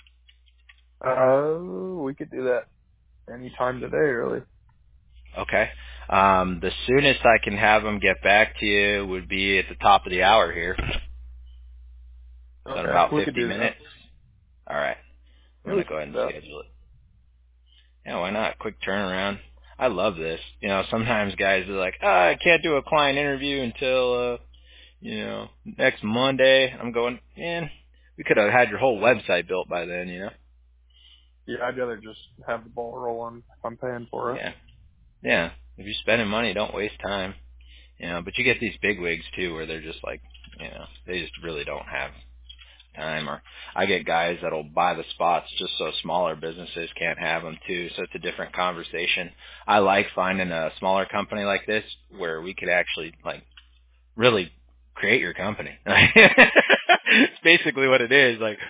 [SPEAKER 2] We could do that anytime today, really.
[SPEAKER 1] Okay. The soonest I can have them get back to you would be at the top of the hour here. So in
[SPEAKER 2] Okay,
[SPEAKER 1] about
[SPEAKER 2] we could
[SPEAKER 1] 50
[SPEAKER 2] do that.
[SPEAKER 1] minutes. All right. I'm
[SPEAKER 2] Yeah,
[SPEAKER 1] going
[SPEAKER 2] we
[SPEAKER 1] to go
[SPEAKER 2] could
[SPEAKER 1] ahead
[SPEAKER 2] do
[SPEAKER 1] and
[SPEAKER 2] that.
[SPEAKER 1] schedule it. Yeah, why not? Quick turnaround. I love this. Sometimes guys are like, I can't do a client interview until next Monday. I'm going, man, we could have had your whole website built by then,
[SPEAKER 2] Yeah, I'd rather just have the ball rolling if I'm paying for it.
[SPEAKER 1] Yeah. Yeah. If you're spending money, don't waste time. But you get these big wigs too where they're just like, they just really don't have time. Or I get guys that'll buy the spots just so smaller businesses can't have them too. So it's a different conversation. I like finding a smaller company like this where we could actually like really create your company. It's basically what it is. Like